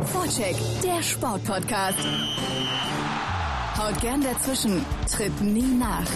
Vorcheck, der Sportpodcast. Haut gern dazwischen, tritt nie nach.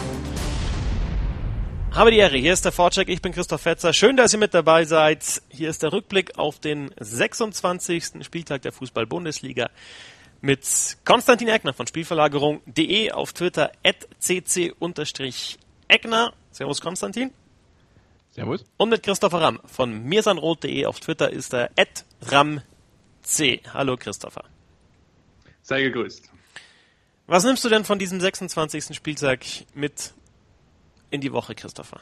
Habe die Ehre, hier ist der Vorcheck, ich bin Christoph Fetzer. Schön, dass ihr mit dabei seid. Hier ist der Rückblick auf den 26. Spieltag der Fußball-Bundesliga mit Konstantin Eckner von Spielverlagerung.de, auf Twitter @cc_Eckner. Servus Konstantin. Servus. Und mit Christopher Ramm von mirsanroth.de, auf Twitter ist er @ramc. Hallo Christopher. Sei gegrüßt. Was nimmst du denn von diesem 26. Spieltag mit in die Woche, Christopher?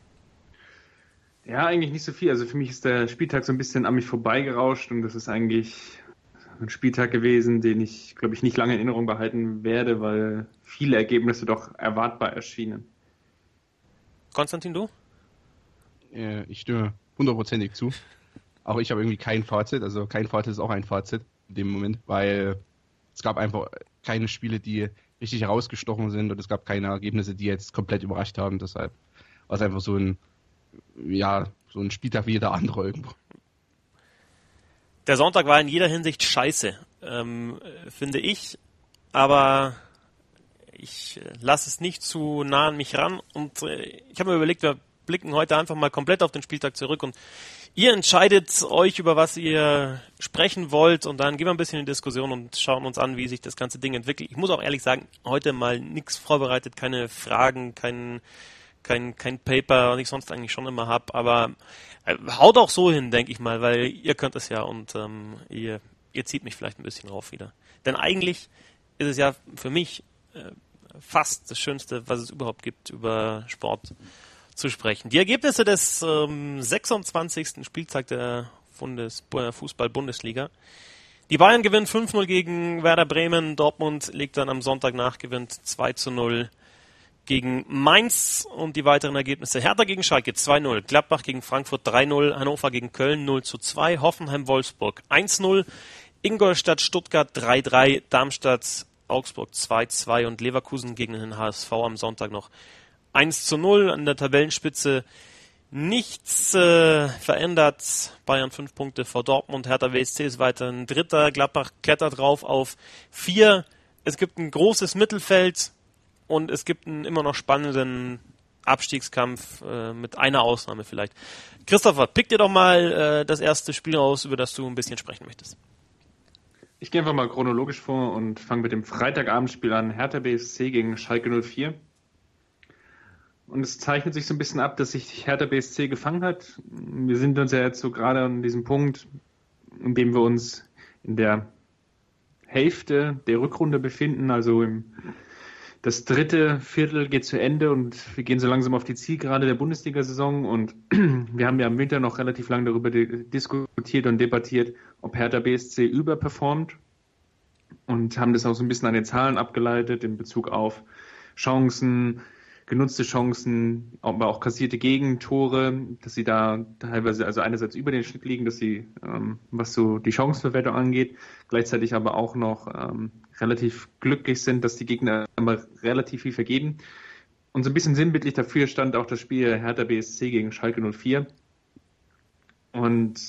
Ja, eigentlich nicht so viel. Also für mich ist der Spieltag so ein bisschen an mich vorbeigerauscht und das ist eigentlich ein Spieltag gewesen, den ich, glaube ich, nicht lange in Erinnerung behalten werde, weil viele Ergebnisse doch erwartbar erschienen. Konstantin, du? Ich stimme hundertprozentig zu. Auch ich habe irgendwie kein Fazit. Also kein Fazit ist auch ein Fazit in dem Moment, weil es gab einfach keine Spiele, die richtig herausgestochen sind und es gab keine Ergebnisse, die jetzt komplett überrascht haben. Deshalb war es einfach so ein Spieltag wie jeder andere irgendwo. Der Sonntag war in jeder Hinsicht scheiße, finde ich. Aber ich lasse es nicht zu nah an mich ran. Und ich habe mir überlegt, wir blicken heute einfach mal komplett auf den Spieltag zurück und ihr entscheidet euch, über was ihr sprechen wollt, und dann gehen wir ein bisschen in die Diskussion und schauen uns an, wie sich das ganze Ding entwickelt. Ich muss auch ehrlich sagen, heute mal nichts vorbereitet, keine Fragen, kein Paper, was ich sonst eigentlich schon immer habe, aber haut auch so hin, denke ich mal, weil ihr könnt es ja und ihr zieht mich vielleicht ein bisschen rauf wieder. Denn eigentlich ist es ja für mich fast das Schönste, was es überhaupt gibt, über Sport zu sprechen. Die Ergebnisse des 26. Spieltag der Fußball-Bundesliga. Die Bayern gewinnen 5-0 gegen Werder Bremen. Dortmund legt dann am Sonntag nach, gewinnt 2-0 gegen Mainz. Und die weiteren Ergebnisse: Hertha gegen Schalke 2-0, Gladbach gegen Frankfurt 3-0, Hannover gegen Köln 0-2, Hoffenheim-Wolfsburg 1-0, Ingolstadt-Stuttgart 3-3, Darmstadt-Augsburg 2-2 und Leverkusen gegen den HSV am Sonntag noch 1-0. An der Tabellenspitze nichts verändert. Bayern 5 Punkte vor Dortmund. Hertha BSC ist weiterhin Dritter. Gladbach klettert rauf auf 4. Es gibt ein großes Mittelfeld und es gibt einen immer noch spannenden Abstiegskampf mit einer Ausnahme vielleicht. Christopher, pick dir doch mal das erste Spiel raus, über das du ein bisschen sprechen möchtest. Ich gehe einfach mal chronologisch vor und fange mit dem Freitagabendspiel an. Hertha BSC gegen Schalke 04. Und es zeichnet sich so ein bisschen ab, dass sich Hertha BSC gefangen hat. Wir sind uns ja jetzt so gerade an diesem Punkt, in dem wir uns in der Hälfte der Rückrunde befinden. Also das dritte Viertel geht zu Ende und wir gehen so langsam auf die Zielgerade der Bundesliga-Saison. Und wir haben ja im Winter noch relativ lange darüber diskutiert und debattiert, ob Hertha BSC überperformt. Und haben das auch so ein bisschen an den Zahlen abgeleitet in Bezug auf Chancen, genutzte Chancen, aber auch kassierte Gegentore, dass sie da teilweise also einerseits über den Schnitt liegen, dass sie, was so die Chancenverwertung angeht, gleichzeitig aber auch noch relativ glücklich sind, dass die Gegner immer relativ viel vergeben. Und so ein bisschen sinnbildlich dafür stand auch das Spiel Hertha BSC gegen Schalke 04. Und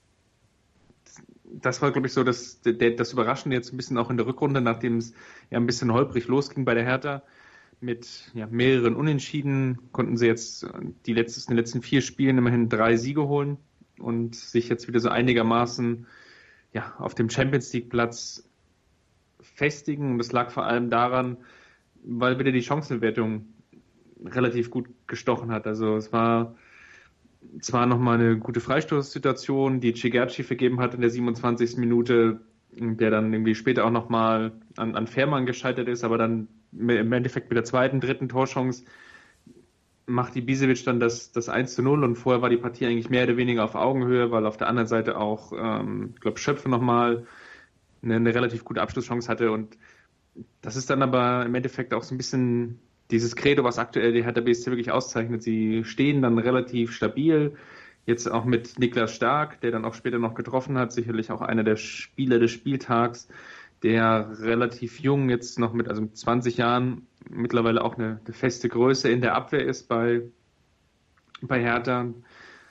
das war, glaube ich, so das Überraschende jetzt ein bisschen auch in der Rückrunde, nachdem es ja ein bisschen holprig losging bei der Hertha. Mit mehreren Unentschieden konnten sie jetzt in den letzten 4 Spielen immerhin 3 Siege holen und sich jetzt wieder so einigermaßen auf dem Champions-League-Platz festigen. Und das lag vor allem daran, weil wieder die Chancenverwertung relativ gut gestochen hat. Also es war zwar nochmal eine gute Freistoßsituation, die Cigerci vergeben hat in der 27. Minute, der dann irgendwie später auch nochmal an Fährmann gescheitert ist, aber dann im Endeffekt mit der zweiten, dritten Torchance macht Ibisevic dann das 1-0 und vorher war die Partie eigentlich mehr oder weniger auf Augenhöhe, weil auf der anderen Seite auch, ich glaube, Schöpfe nochmal eine relativ gute Abschlusschance hatte und das ist dann aber im Endeffekt auch so ein bisschen dieses Credo, was aktuell die Hertha BSC wirklich auszeichnet. Sie stehen dann relativ stabil, jetzt auch mit Niklas Stark, der dann auch später noch getroffen hat, sicherlich auch einer der Spieler des Spieltags, der relativ jung jetzt noch mit 20 Jahren mittlerweile auch eine feste Größe in der Abwehr ist bei Hertha.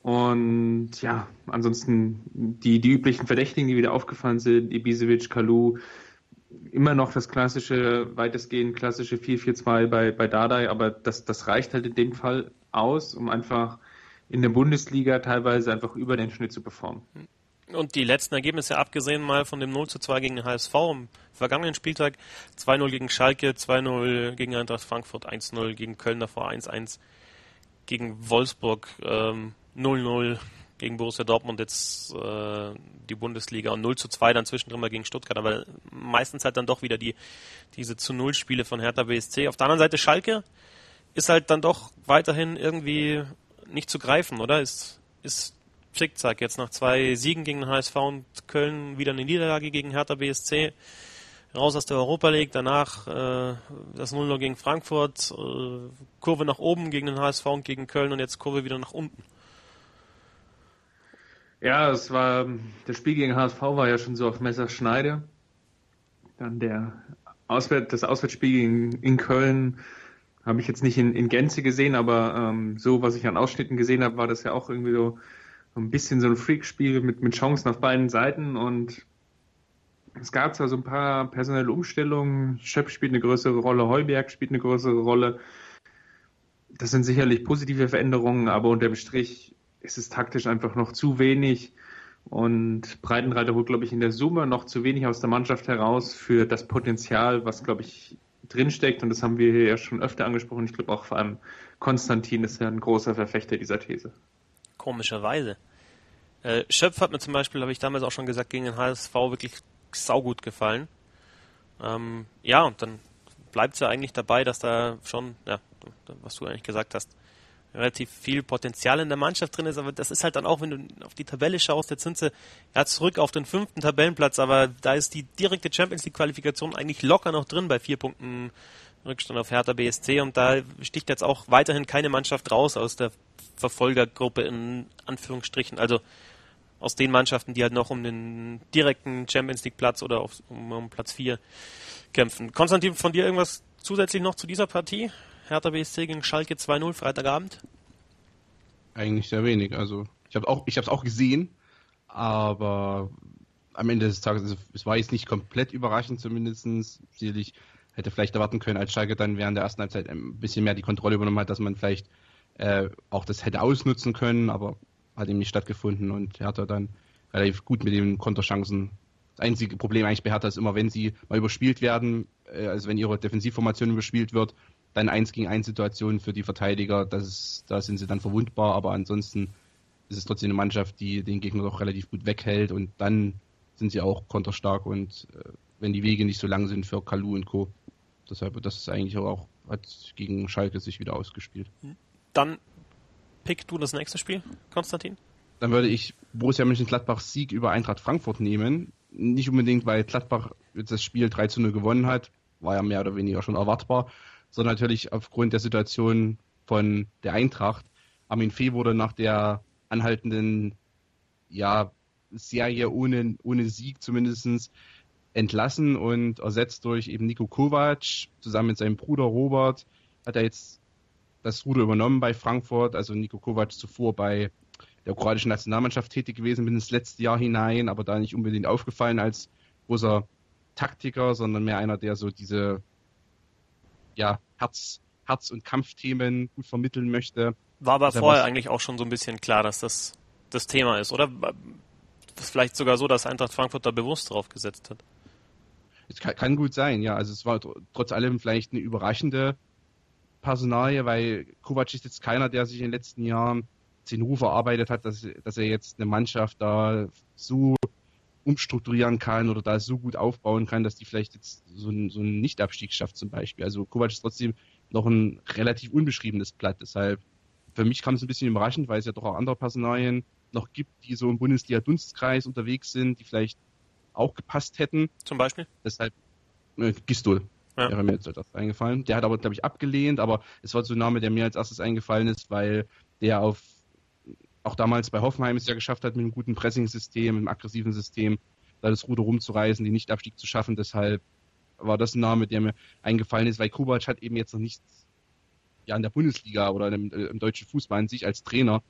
Und ja, ansonsten die üblichen Verdächtigen, die wieder aufgefallen sind, Ibisevic, Kalou, immer noch das klassische, weitestgehend klassische 4-4-2 bei Dardai, aber das reicht halt in dem Fall aus, um einfach in der Bundesliga teilweise einfach über den Schnitt zu performen. Und die letzten Ergebnisse, abgesehen mal von dem 0-2 gegen den HSV am vergangenen Spieltag, 2-0 gegen Schalke, 2-0 gegen Eintracht Frankfurt, 1-0 gegen Köln, davor 1-1 gegen Wolfsburg, 0-0 gegen Borussia Dortmund, jetzt die Bundesliga und 0-2 dann zwischendrin mal gegen Stuttgart, aber meistens halt dann doch wieder diese zu 0 Spiele von Hertha BSC. Auf der anderen Seite Schalke ist halt dann doch weiterhin irgendwie nicht zu greifen, oder? Ist Zickzack jetzt nach 2 Siegen gegen den HSV und Köln wieder eine Niederlage gegen Hertha BSC, raus aus der Europa League, danach das 0-0 gegen Frankfurt, Kurve nach oben gegen den HSV und gegen Köln und jetzt Kurve wieder nach unten. Ja, das Spiel gegen HSV war ja schon so auf Messerschneide. Dann das Auswärtsspiel in Köln habe ich jetzt nicht in Gänze gesehen, aber so, was ich an Ausschnitten gesehen habe, war das ja auch irgendwie so ein bisschen so ein Freakspiel mit Chancen auf beiden Seiten und es gab zwar so ein paar personelle Umstellungen, Schöpf spielt eine größere Rolle, Heuberg spielt eine größere Rolle. Das sind sicherlich positive Veränderungen, aber unterm Strich ist es taktisch einfach noch zu wenig und Breitenreiter holt, glaube ich, in der Summe noch zu wenig aus der Mannschaft heraus für das Potenzial, was, glaube ich, drinsteckt und das haben wir hier ja schon öfter angesprochen. Ich glaube auch vor allem Konstantin ist ja ein großer Verfechter dieser These. Komischerweise. Schöpf hat mir zum Beispiel, habe ich damals auch schon gesagt, gegen den HSV wirklich saugut gefallen. Ja, und dann bleibt es ja eigentlich dabei, dass da schon, ja, was du eigentlich gesagt hast, relativ viel Potenzial in der Mannschaft drin ist, aber das ist halt dann auch, wenn du auf die Tabelle schaust, jetzt sind sie ja zurück auf den 5. Tabellenplatz, aber da ist die direkte Champions-League-Qualifikation eigentlich locker noch drin bei 4 Punkten Rückstand auf Hertha BSC und da sticht jetzt auch weiterhin keine Mannschaft raus aus der Verfolgergruppe in Anführungsstrichen, also aus den Mannschaften, die halt noch um den direkten Champions-League-Platz oder um Platz 4 kämpfen. Konstantin, von dir irgendwas zusätzlich noch zu dieser Partie? Hertha BSC gegen Schalke 2-0, Freitagabend? Eigentlich sehr wenig. Also ich habe es auch gesehen, aber am Ende des Tages, also, es war jetzt nicht komplett überraschend zumindest. Sicherlich hätte vielleicht erwarten können, als Schalke dann während der ersten Halbzeit ein bisschen mehr die Kontrolle übernommen hat, dass man vielleicht auch das hätte ausnutzen können, aber hat eben nicht stattgefunden und Hertha dann relativ gut mit den Konterchancen. Das einzige Problem eigentlich bei Hertha ist immer, wenn sie mal überspielt werden, also wenn ihre Defensivformation überspielt wird, dann 1-gegen-1 Situationen für die Verteidiger, da sind sie dann verwundbar, aber ansonsten ist es trotzdem eine Mannschaft, die den Gegner doch relativ gut weghält und dann sind sie auch konterstark und wenn die Wege nicht so lang sind für Kalou und Co. Deshalb, das ist eigentlich auch, hat gegen Schalke sich wieder ausgespielt. Dann pick du das nächste Spiel, Konstantin? Dann würde ich Borussia Mönchengladbachs Sieg über Eintracht Frankfurt nehmen. Nicht unbedingt, weil Gladbach das Spiel 3-0 gewonnen hat, war ja mehr oder weniger schon erwartbar, sondern natürlich aufgrund der Situation von der Eintracht. Armin Fee wurde nach der anhaltenden Serie ohne Sieg zumindest entlassen und ersetzt durch eben Niko Kovac. Zusammen mit seinem Bruder Robert hat er jetzt das Ruder übernommen bei Frankfurt. Also Niko Kovac zuvor bei der kroatischen Nationalmannschaft tätig gewesen, bis ins letzte Jahr hinein, aber da nicht unbedingt aufgefallen als großer Taktiker, sondern mehr einer, der so diese Herz- und Kampfthemen gut vermitteln möchte. War aber vorher eigentlich auch schon so ein bisschen klar, dass das Thema ist, oder? Das ist vielleicht sogar so, dass Eintracht Frankfurt da bewusst drauf gesetzt hat. Es kann gut sein, ja. Also es war trotz allem vielleicht eine überraschende Personalie, weil Kovac ist jetzt keiner, der sich in den letzten Jahren den Ruf erarbeitet hat, dass er jetzt eine Mannschaft da so umstrukturieren kann oder da so gut aufbauen kann, dass die vielleicht jetzt so einen Nicht-Abstieg schafft zum Beispiel. Also Kovac ist trotzdem noch ein relativ unbeschriebenes Blatt. Deshalb, für mich kam es ein bisschen überraschend, weil es ja doch auch andere Personalien noch gibt, die so im Bundesliga-Dunstkreis unterwegs sind, die vielleicht auch gepasst hätten. Zum Beispiel? Deshalb Gistol wäre mir jetzt als erstes eingefallen. Der hat aber, glaube ich, abgelehnt, aber es war so ein Name, der mir als erstes eingefallen ist, weil der auch damals bei Hoffenheim es ja geschafft hat, mit einem guten Pressing-System, einem aggressiven System, da das Ruder rumzureißen, den Nicht-Abstieg zu schaffen. Deshalb war das ein Name, der mir eingefallen ist, weil Kovac hat eben jetzt noch nichts in der Bundesliga oder im deutschen Fußball an sich als Trainer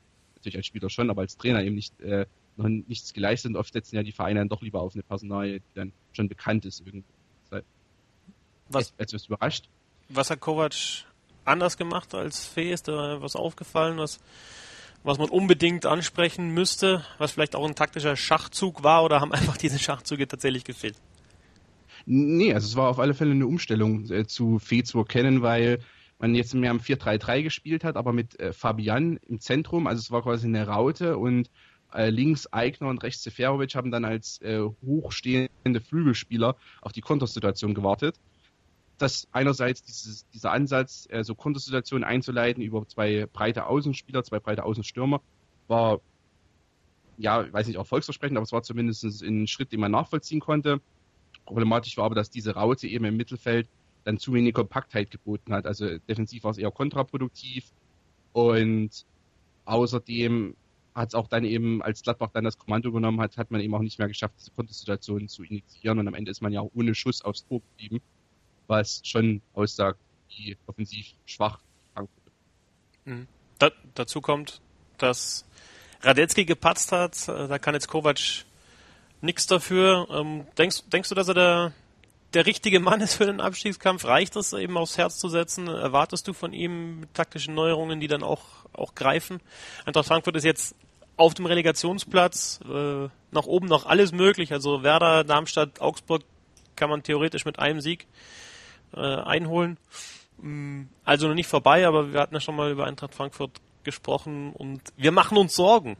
natürlich als Spieler schon, aber als Trainer eben noch nichts geleistet. Und oft setzen ja die Vereine dann doch lieber auf eine Personalie, die dann schon bekannt ist irgendwie. Etwas überrascht. Was hat Kovac anders gemacht als Fee? Ist da was aufgefallen, was man unbedingt ansprechen müsste, was vielleicht auch ein taktischer Schachzug war, oder haben einfach diese Schachzüge tatsächlich gefehlt? Nee, also es war auf alle Fälle eine Umstellung zu Fee zu erkennen, weil man jetzt mehr am 4-3-3 gespielt hat, aber mit Fabian im Zentrum, also es war quasi eine Raute und links Aigner und rechts Seferovic haben dann als hochstehende Flügelspieler auf die Kontersituation gewartet. Das einerseits dieser Ansatz, so Kontersituationen einzuleiten über zwei breite Außenspieler, zwei breite Außenstürmer, war, ja, ich weiß nicht, erfolgsversprechend, aber es war zumindest ein Schritt, den man nachvollziehen konnte. Problematisch war aber, dass diese Raute eben im Mittelfeld dann zu wenig Kompaktheit geboten hat. Also defensiv war es eher kontraproduktiv und außerdem hat es auch dann eben, als Gladbach dann das Kommando übernommen hat, hat man eben auch nicht mehr geschafft, diese Kontersituationen zu initiieren und am Ende ist man ja auch ohne Schuss aufs Tor geblieben, was schon aussagt, wie offensiv schwach Frankfurt ist. Dazu kommt, dass Radetzky gepatzt hat, da kann jetzt Kovac nichts dafür. Denkst du, dass er der richtige Mann ist für den Abstiegskampf? Reicht es eben aufs Herz zu setzen? Erwartest du von ihm taktischen Neuerungen, die dann auch greifen? Eintracht Frankfurt ist jetzt auf dem Relegationsplatz, nach oben noch alles möglich. Also Werder, Darmstadt, Augsburg kann man theoretisch mit einem Sieg einholen. Also noch nicht vorbei, aber wir hatten ja schon mal über Eintracht Frankfurt gesprochen und wir machen uns Sorgen.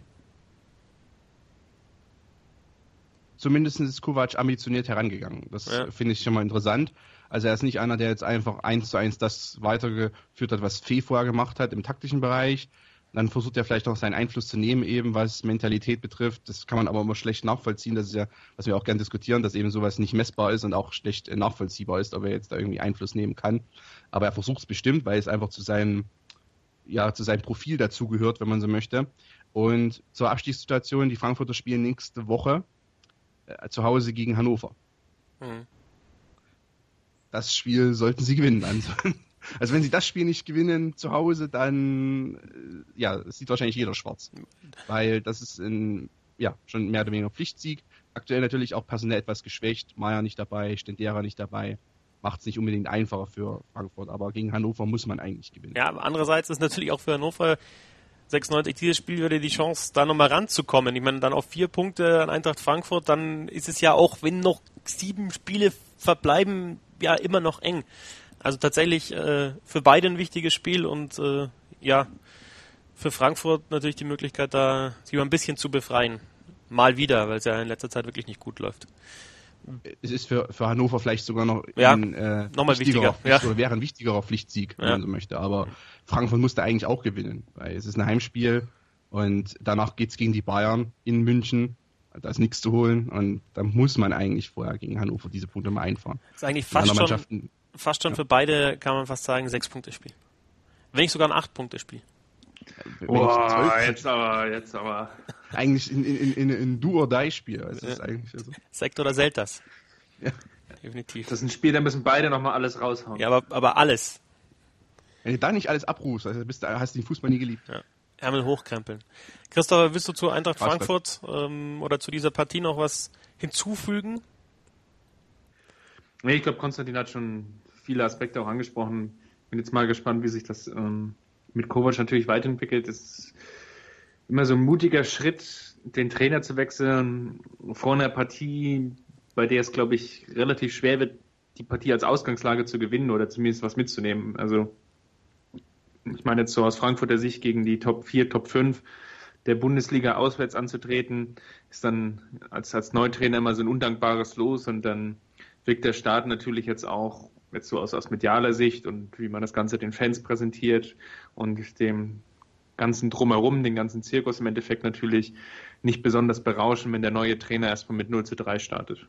Zumindest ist Kovac ambitioniert herangegangen. Das finde ich schon mal interessant. Also er ist nicht einer, der jetzt einfach 1:1 das weitergeführt hat, was Fee vorher gemacht hat im taktischen Bereich. Dann versucht er vielleicht noch seinen Einfluss zu nehmen, eben was Mentalität betrifft. Das kann man aber immer schlecht nachvollziehen. Das ist ja, was wir auch gerne diskutieren, dass eben sowas nicht messbar ist und auch schlecht nachvollziehbar ist, ob er jetzt da irgendwie Einfluss nehmen kann. Aber er versucht es bestimmt, weil es einfach zu seinem Profil dazugehört, wenn man so möchte. Und zur Abstiegssituation, die Frankfurter spielen nächste Woche zu Hause gegen Hannover. Mhm. Das Spiel sollten sie gewinnen. Also wenn sie das Spiel nicht gewinnen zu Hause, dann sieht wahrscheinlich jeder schwarz. Weil das ist schon mehr oder weniger Pflichtsieg. Aktuell natürlich auch personell etwas geschwächt. Meier nicht dabei, Stendera nicht dabei. Macht es nicht unbedingt einfacher für Frankfurt, aber gegen Hannover muss man eigentlich gewinnen. Ja, aber andererseits ist natürlich auch für Hannover 96 dieses Spiel wieder die Chance, da nochmal ranzukommen. Ich meine, dann auf 4 Punkte an Eintracht Frankfurt, dann ist es ja auch, wenn noch 7 Spiele verbleiben, ja immer noch eng. Also tatsächlich für beide ein wichtiges Spiel und für Frankfurt natürlich die Möglichkeit, da sich mal ein bisschen zu befreien. Mal wieder, weil es ja in letzter Zeit wirklich nicht gut läuft. Es ist für Hannover vielleicht sogar noch nochmal wichtiger. Oder wäre ein wichtigerer Pflichtsieg, wenn man so möchte. Aber Frankfurt musste eigentlich auch gewinnen, weil es ist ein Heimspiel und danach geht es gegen die Bayern in München. Da ist nichts zu holen und da muss man eigentlich vorher gegen Hannover diese Punkte mal einfahren. Das ist eigentlich fast schon für beide, kann man fast sagen, 6-Punkte-Spiel. Wenn nicht sogar ein 8-Punkte-Spiel. Jetzt aber. Eigentlich in Do-or-Die-Spiel. Also ist eigentlich so. Sekt oder Selters. Ja. Definitiv. Das ist ein Spiel, da müssen beide nochmal alles raushauen. Ja, aber alles. Wenn du da nicht alles abrufst, also hast du den Fußball nie geliebt. Ja. Ärmel hochkrempeln. Christopher, willst du zu Eintracht Frankfurt oder zu dieser Partie noch was hinzufügen? Nee, ich glaube, Konstantin hat schon viele Aspekte auch angesprochen. Bin jetzt mal gespannt, wie sich das mit Kovac natürlich weiterentwickelt. Es ist immer so ein mutiger Schritt, den Trainer zu wechseln vor einer Partie, bei der es, glaube ich, relativ schwer wird, die Partie als Ausgangslage zu gewinnen oder zumindest was mitzunehmen. Also ich meine jetzt so aus Frankfurter Sicht gegen die Top 4, Top 5 der Bundesliga auswärts anzutreten, ist dann als Neutrainer immer so ein undankbares Los und dann wirkt der Start natürlich jetzt auch jetzt so aus medialer Sicht und wie man das Ganze den Fans präsentiert und dem ganzen Drumherum, den ganzen Zirkus im Endeffekt natürlich nicht besonders berauschen, wenn der neue Trainer erstmal mit 0:3 startet.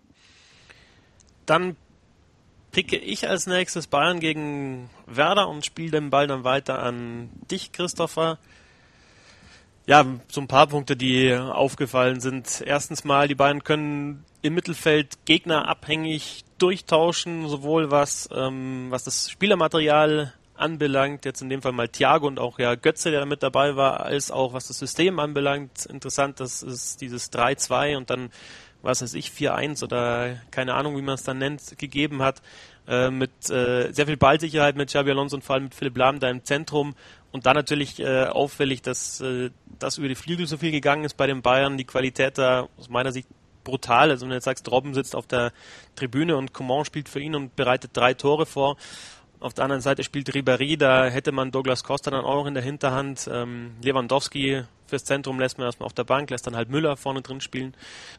Dann picke ich als nächstes Bayern gegen Werder und spiele den Ball dann weiter an dich, Christopher. Ja, so ein paar Punkte, die aufgefallen sind. Erstens mal, die Bayern können im Mittelfeld Gegner abhängig durchtauschen, sowohl was das Spielermaterial anbelangt, jetzt in dem Fall mal Thiago und auch ja Götze, der mit dabei war, als auch was das System anbelangt. Interessant, dass es dieses 3-2 und dann, was weiß ich, 4-1 oder keine Ahnung, wie man es dann nennt, gegeben hat, mit sehr viel Ballsicherheit mit Xabi Alonso und vor allem mit Philipp Lahm da im Zentrum. Und dann natürlich auffällig, dass das über die Flügel so viel gegangen ist bei den Bayern. Die Qualität da aus meiner Sicht brutal. Also wenn du jetzt sagst, Robben sitzt auf der Tribüne und Coman spielt für ihn und bereitet 3 Tore vor. Auf der anderen Seite spielt Ribéry, da hätte man Douglas Costa dann auch noch in der Hinterhand. Lewandowski fürs Zentrum lässt man erstmal auf der Bank, lässt dann halt Müller vorne drin spielen.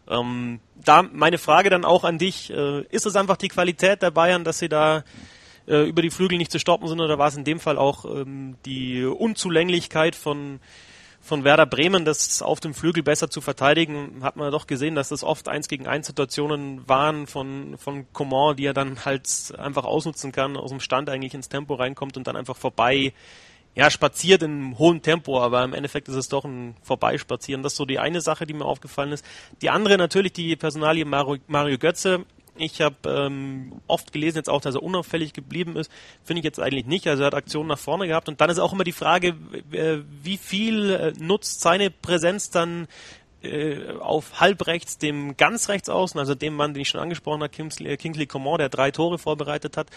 Da meine Frage dann auch an dich, ist es einfach die Qualität der Bayern, dass sie da über die Flügel nicht zu stoppen sind, oder war es in dem Fall auch die Unzulänglichkeit von Werder Bremen, das auf dem Flügel besser zu verteidigen? Hat man doch gesehen, dass das oft 1-gegen-1 Situationen waren von Coman, die er dann halt einfach ausnutzen kann, aus dem Stand eigentlich ins Tempo reinkommt und dann einfach vorbei, ja, spaziert in hohem Tempo, aber im Endeffekt ist es doch ein Vorbeispazieren. Das ist so die eine Sache, die mir aufgefallen ist. Die andere natürlich die Personalie Mario Götze. Ich habe oft gelesen, jetzt auch, dass er unauffällig geblieben ist. Finde ich jetzt eigentlich nicht. Also er hat Aktionen nach vorne gehabt. Und dann ist auch immer die Frage, wie viel nutzt seine Präsenz dann auf halbrechts, dem ganz rechts außen, also dem Mann, den ich schon angesprochen habe, Kingsley Coman, der 3 Tore vorbereitet hat.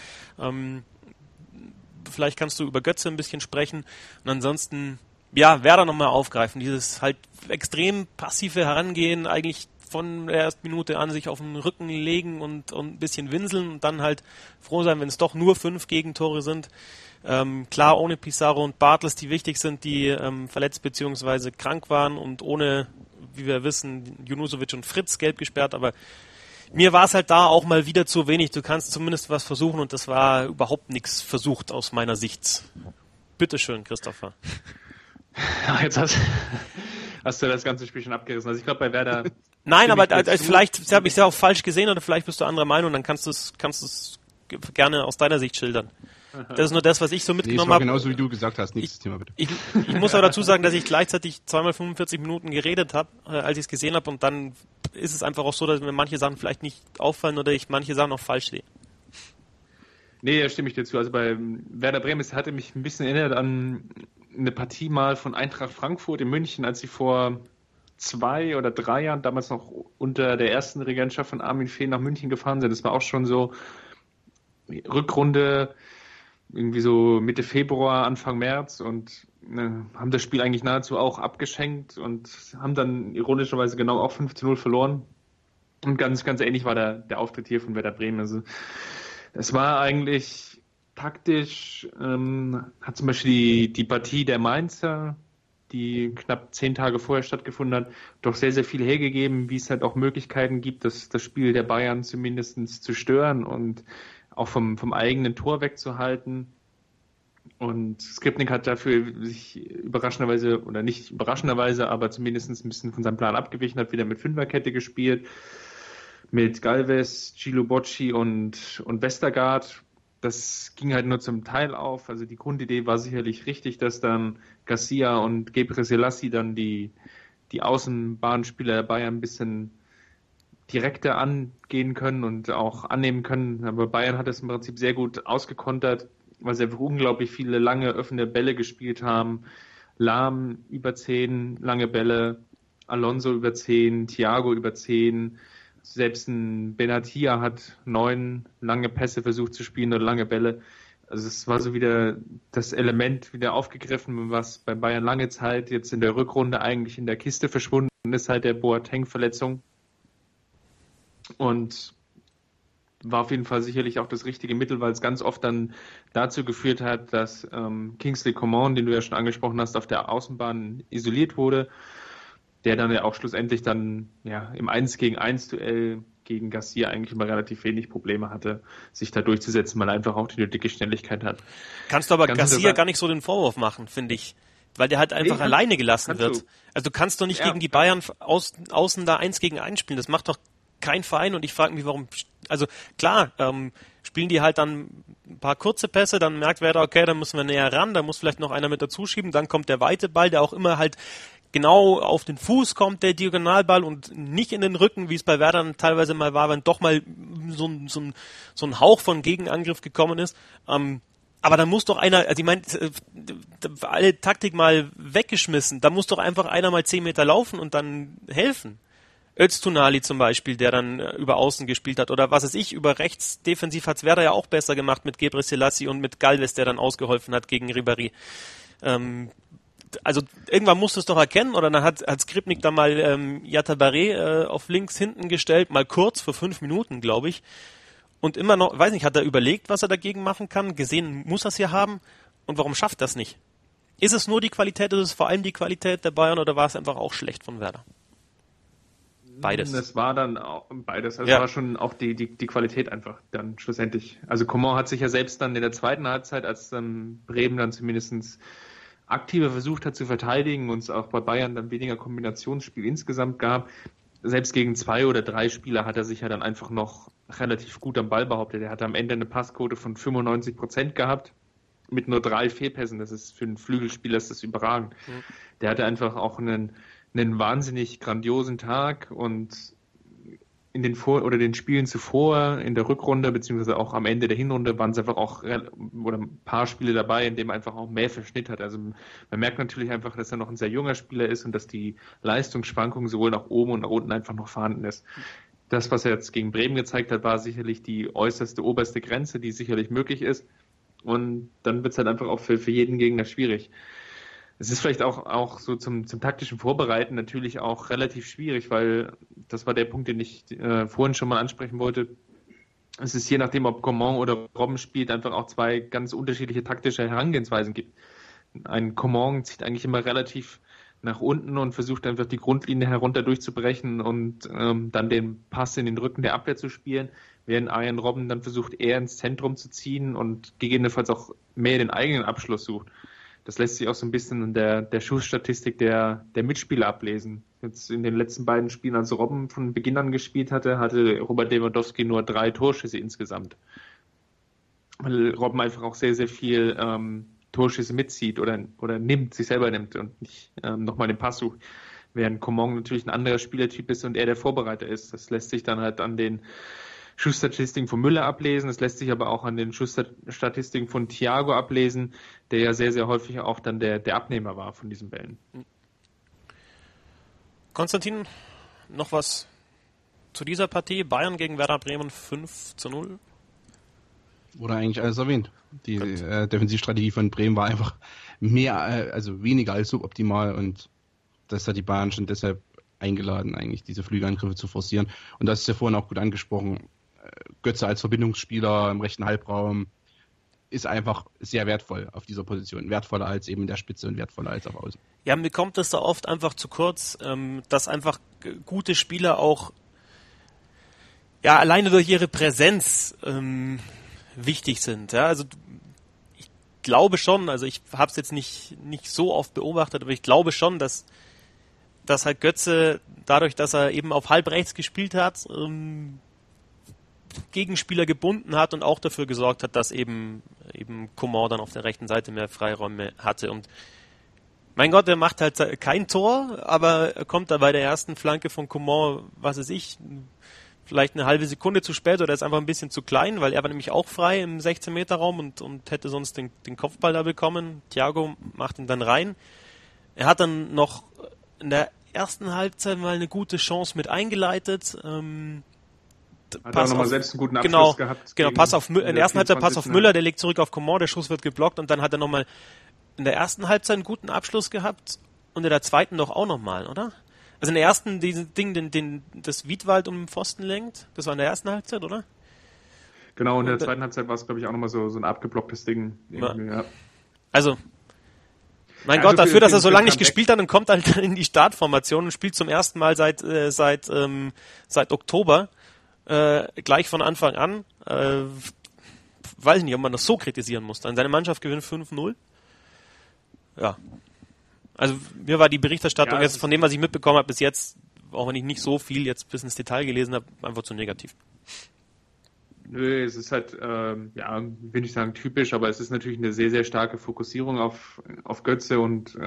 Vielleicht kannst du über Götze ein bisschen sprechen. Und ansonsten, ja, Werder nochmal aufgreifen. Dieses halt extrem passive Herangehen, eigentlich von der ersten Minute an sich auf den Rücken legen und ein bisschen winseln und dann halt froh sein, wenn es doch nur 5 Gegentore sind. Klar, ohne Pizarro und Bartels, die wichtig sind, die verletzt bzw. krank waren und ohne, wie wir wissen, Junusovic und Fritz gelb gesperrt, aber mir war es halt da auch mal wieder zu wenig. Du kannst zumindest was versuchen und das war überhaupt nichts versucht aus meiner Sicht. Bitteschön, Christopher. Ja, jetzt hast du das ganze Spiel schon abgerissen. Also ich glaube bei Werder... Nein, aber vielleicht habe ich es ja auch falsch gesehen oder vielleicht bist du anderer Meinung, dann kannst du es gerne aus deiner Sicht schildern. Das ist nur das, was ich so mitgenommen habe. Genauso wie du gesagt hast, nächstes Thema bitte. Ich muss aber dazu sagen, dass ich gleichzeitig 2x45 Minuten geredet habe, als ich es gesehen habe, und dann ist es einfach auch so, dass mir manche Sachen vielleicht nicht auffallen oder ich manche Sachen auch falsch sehe. Nee, da stimme ich dir zu. Also bei Werder Bremen, es hatte mich ein bisschen erinnert an eine Partie mal von Eintracht Frankfurt in München, als sie vor 2 oder 3 Jahren, damals noch unter der ersten Regentschaft von Armin Fee nach München gefahren sind. Das war auch schon so Rückrunde, irgendwie so Mitte Februar, Anfang März, und haben das Spiel eigentlich nahezu auch abgeschenkt und haben dann ironischerweise genau auch 5-0 verloren. Und ganz, ganz ähnlich war der Auftritt hier von Werder Bremen. Also es war eigentlich taktisch, hat zum Beispiel die Partie der Mainzer, die knapp 10 Tage vorher stattgefunden hat, doch sehr, sehr viel hergegeben, wie es halt auch Möglichkeiten gibt, das Spiel der Bayern zumindest zu stören und auch vom eigenen Tor wegzuhalten. Und Skripnik hat dafür sich überraschenderweise, oder nicht überraschenderweise, aber zumindest ein bisschen von seinem Plan abgewichen, hat wieder mit Fünferkette gespielt, mit Galvez, Gilo Bocci und Westergaard. Das ging halt nur zum Teil auf. Also die Grundidee war sicherlich richtig, dass dann Garcia und Gebre Selassie dann die Außenbahnspieler der Bayern ein bisschen direkter angehen können und auch annehmen können. Aber Bayern hat es im Prinzip sehr gut ausgekontert, weil sie einfach unglaublich viele lange offene Bälle gespielt haben. Lahm über 10 lange Bälle, Alonso über 10, Thiago über 10. Selbst ein Benatia hat 9 lange Pässe versucht zu spielen oder lange Bälle. Also es war so wieder das Element wieder aufgegriffen, was bei Bayern lange Zeit jetzt in der Rückrunde eigentlich in der Kiste verschwunden ist, halt der Boateng-Verletzung. Und war auf jeden Fall sicherlich auch das richtige Mittel, weil es ganz oft dann dazu geführt hat, dass Kingsley Coman, den du ja schon angesprochen hast, auf der Außenbahn isoliert wurde, der dann ja auch schlussendlich dann ja im 1-gegen-1-Duell gegen Garcia eigentlich immer relativ wenig Probleme hatte, sich da durchzusetzen, weil er einfach auch die nötige Schnelligkeit hat. Kannst du aber Garcia gar nicht so den Vorwurf machen, finde ich. Weil der halt einfach alleine gelassen wird. Also du kannst doch nicht gegen die Bayern außen da 1-gegen-1 spielen. Das macht doch kein Verein, und ich frage mich, warum. Also klar, spielen die halt dann ein paar kurze Pässe, dann merkt Werder, okay, dann müssen wir näher ran, da muss vielleicht noch einer mit dazu schieben, dann kommt der weite Ball, der auch immer halt genau auf den Fuß kommt, der Diagonalball, und nicht in den Rücken, wie es bei Werder teilweise mal war, wenn doch mal so ein Hauch von Gegenangriff gekommen ist. Aber dann muss doch einer, also ich meine, alle Taktik mal weggeschmissen, da muss doch einfach einer mal 10 Meter laufen und dann helfen. Öztunali zum Beispiel, der dann über außen gespielt hat, oder was weiß ich, über rechts defensiv hat's Werder ja auch besser gemacht mit Gebre Selassie und mit Galvez, der dann ausgeholfen hat gegen Ribéry. Also irgendwann musst du es doch erkennen, oder dann hat Skripnik da mal Yatabaré auf links hinten gestellt, mal kurz, für 5 Minuten, glaube ich. Und immer noch, weiß nicht, hat er überlegt, was er dagegen machen kann, gesehen, muss er es hier haben, und warum schafft das nicht? Ist es nur die Qualität, ist es vor allem die Qualität der Bayern, oder war es einfach auch schlecht von Werder? Beides. Das war dann auch beides. Also es war schon auch die Qualität einfach dann schlussendlich. Also Coman hat sich ja selbst dann in der zweiten Halbzeit, als Bremen dann zumindest aktiver versucht hat zu verteidigen und es auch bei Bayern dann weniger Kombinationsspiel insgesamt gab, selbst gegen 2 oder 3 Spieler hat er sich ja dann einfach noch relativ gut am Ball behauptet. Er hatte am Ende eine Passquote von 95% gehabt, mit nur 3 Fehlpässen. Das ist für einen Flügelspieler ist das überragend. Mhm. Der hatte einfach auch einen wahnsinnig grandiosen Tag, und in den Spielen zuvor, in der Rückrunde, beziehungsweise auch am Ende der Hinrunde, waren es einfach auch oder ein paar Spiele dabei, in denen er einfach auch mehr Verschnitt hat. Also man merkt natürlich einfach, dass er noch ein sehr junger Spieler ist und dass die Leistungsschwankung sowohl nach oben und nach unten einfach noch vorhanden ist. Das, was er jetzt gegen Bremen gezeigt hat, war sicherlich die oberste Grenze, die sicherlich möglich ist. Und dann wird es halt einfach auch für jeden Gegner schwierig. Es ist vielleicht auch so zum taktischen Vorbereiten natürlich auch relativ schwierig, weil das war der Punkt, den ich vorhin schon mal ansprechen wollte. Es ist je nachdem, ob Coman oder Robben spielt, einfach auch 2 ganz unterschiedliche taktische Herangehensweisen gibt. Ein Coman zieht eigentlich immer relativ nach unten und versucht einfach die Grundlinie herunter durchzubrechen und dann den Pass in den Rücken der Abwehr zu spielen, während Arjen Robben dann versucht, eher ins Zentrum zu ziehen und gegebenenfalls auch mehr den eigenen Abschluss sucht. Das lässt sich auch so ein bisschen in der Schussstatistik der Mitspieler ablesen. Jetzt in den letzten beiden Spielen, als Robben von Beginn an gespielt hatte Robert Lewandowski nur 3 Torschüsse insgesamt. Weil Robben einfach auch sehr, sehr viel Torschüsse mitzieht oder sich selber nimmt und nicht nochmal den Pass sucht. Während Coman natürlich ein anderer Spielertyp ist und er der Vorbereiter ist. Das lässt sich dann halt an den Schussstatistiken von Müller ablesen, das lässt sich aber auch an den Schussstatistiken von Thiago ablesen, der ja sehr, sehr häufig auch dann der Abnehmer war von diesen Bällen. Konstantin, noch was zu dieser Partie? Bayern gegen Werder Bremen 5-0? Wurde eigentlich alles erwähnt. Die Defensivstrategie von Bremen war einfach weniger als suboptimal, und das hat die Bayern schon deshalb eingeladen, eigentlich diese Flügelangriffe zu forcieren. Und das ist ja vorhin auch gut angesprochen. Götze als Verbindungsspieler im rechten Halbraum ist einfach sehr wertvoll auf dieser Position. Wertvoller als eben in der Spitze und wertvoller als auf Außen. Ja, mir kommt es da oft einfach zu kurz, dass einfach gute Spieler auch alleine durch ihre Präsenz wichtig sind. Ja? Also ich glaube schon, also ich habe es jetzt nicht so oft beobachtet, aber ich glaube schon, dass halt Götze, dadurch, dass er eben auf halb rechts gespielt hat, Gegenspieler gebunden hat und auch dafür gesorgt hat, dass eben Coman dann auf der rechten Seite mehr Freiräume hatte. Und mein Gott, er macht halt kein Tor, aber er kommt da bei der ersten Flanke von Coman, was weiß ich, vielleicht eine halbe Sekunde zu spät oder ist einfach ein bisschen zu klein, weil er war nämlich auch frei im 16-Meter-Raum und hätte sonst den Kopfball da bekommen. Thiago macht ihn dann rein. Er hat dann noch in der ersten Halbzeit mal eine gute Chance mit eingeleitet. Hat auch nochmal selbst einen guten Abschluss gehabt. Genau, in der ersten Halbzeit Pass auf Müller, der legt zurück auf Coman, der Schuss wird geblockt, und dann hat er nochmal in der ersten Halbzeit einen guten Abschluss gehabt und in der zweiten doch auch nochmal, oder? Also in der ersten, dieses Ding, das Wiedwald um den Pfosten lenkt, das war in der ersten Halbzeit, oder? Genau, in der zweiten Halbzeit war es, glaube ich, auch nochmal so ein abgeblocktes Ding. Ja. Also, mein Gott, dafür, dass er so lange nicht gespielt hat und kommt halt in die Startformation und spielt zum ersten Mal seit Oktober gleich von Anfang an. Weiß ich nicht, ob man das so kritisieren muss. Dann seine Mannschaft gewinnt 5-0. Ja. Also mir war die Berichterstattung jetzt von dem, was ich mitbekommen habe bis jetzt, auch wenn ich nicht so viel jetzt bis ins Detail gelesen habe, einfach zu negativ. Nö, es ist halt, will ich sagen typisch, aber es ist natürlich eine sehr, sehr starke Fokussierung auf Götze, und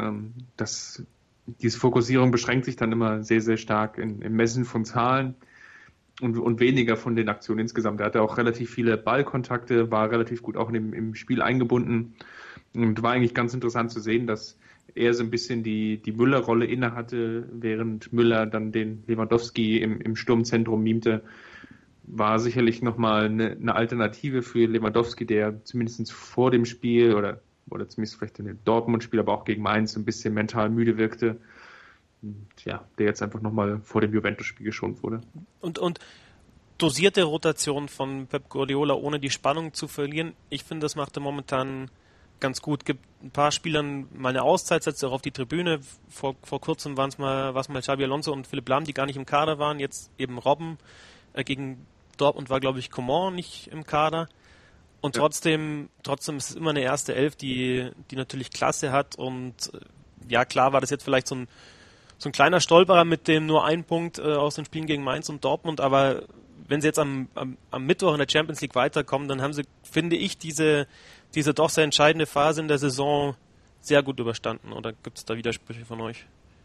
diese Fokussierung beschränkt sich dann immer sehr, sehr stark im Messen von Zahlen. und weniger von den Aktionen insgesamt. Er hatte auch relativ viele Ballkontakte, war relativ gut auch im Spiel eingebunden und war eigentlich ganz interessant zu sehen, dass er so ein bisschen die Müller-Rolle inne hatte, während Müller dann den Lewandowski im Sturmzentrum mimte. War sicherlich nochmal eine Alternative für Lewandowski, der zumindest vor dem Spiel oder zumindest vielleicht in dem Dortmund-Spiel, aber auch gegen Mainz ein bisschen mental müde wirkte. Und ja, der jetzt einfach nochmal vor dem Juventus-Spiel geschont wurde. Und dosierte Rotation von Pep Guardiola, ohne die Spannung zu verlieren. Ich finde, das macht er momentan ganz gut. Gibt ein paar Spielern mal eine Auszeit, setzt auch auf die Tribüne. Vor kurzem war es mal Xabi Alonso und Philipp Lahm, die gar nicht im Kader waren. Jetzt eben Robben. Gegen Dortmund war, glaube ich, Coman nicht im Kader. Und trotzdem ist es immer eine erste Elf, die natürlich Klasse hat. Und ja, klar war das jetzt vielleicht so ein kleiner Stolperer mit dem nur ein Punkt aus den Spielen gegen Mainz und Dortmund. Aber wenn sie jetzt am Mittwoch in der Champions League weiterkommen, dann haben sie, finde ich, diese doch sehr entscheidende Phase in der Saison sehr gut überstanden. Oder gibt es da Widersprüche von euch?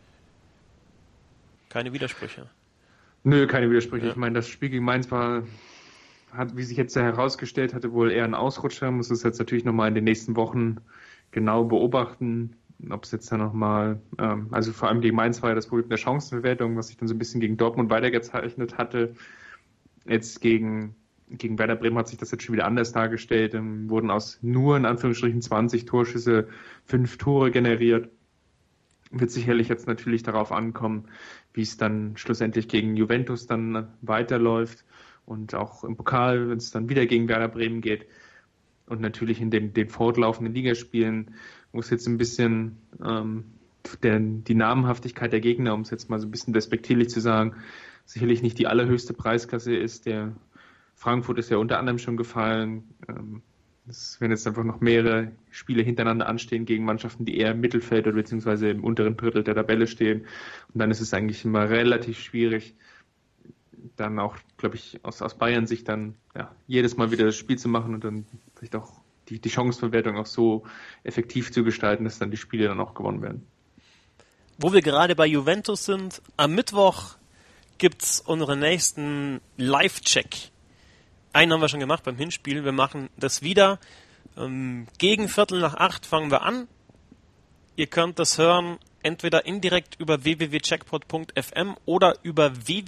Keine Widersprüche. Nö, keine Widersprüche. Ja. Ich meine, das Spiel gegen Mainz hat, wie sich jetzt herausgestellt hatte, wohl eher ein Ausrutscher. Muss es jetzt natürlich nochmal in den nächsten Wochen genau beobachten, ob es jetzt dann nochmal, also vor allem gegen Mainz war ja das Problem der Chancenbewertung, was sich dann so ein bisschen gegen Dortmund weitergezeichnet hatte. Jetzt gegen Werder Bremen hat sich das jetzt schon wieder anders dargestellt. Wurden aus nur in Anführungsstrichen 20 Torschüsse 5 Tore generiert. Wird sicherlich jetzt natürlich darauf ankommen, wie es dann schlussendlich gegen Juventus dann weiterläuft und auch im Pokal, wenn es dann wieder gegen Werder Bremen geht und natürlich in den fortlaufenden Ligaspielen, wo es jetzt ein bisschen die Namenhaftigkeit der Gegner, um es jetzt mal so ein bisschen despektierlich zu sagen, sicherlich nicht die allerhöchste Preisklasse ist. Der Frankfurt ist ja unter anderem schon gefallen. Es werden jetzt einfach noch mehrere Spiele hintereinander anstehen gegen Mannschaften, die eher im Mittelfeld oder beziehungsweise im unteren Drittel der Tabelle stehen. Und dann ist es eigentlich immer relativ schwierig, dann auch, glaube ich, aus Bayern-Sicht dann jedes Mal wieder das Spiel zu machen und dann vielleicht auch die Chancenverwertung auch so effektiv zu gestalten, dass dann die Spiele dann auch gewonnen werden. Wo wir gerade bei Juventus sind, am Mittwoch gibt's unseren nächsten Live-Check. Einen haben wir schon gemacht beim Hinspiel. Wir machen das wieder. Gegen 7:45 fangen wir an. Ihr könnt das hören entweder indirekt über www.checkpot.fm oder über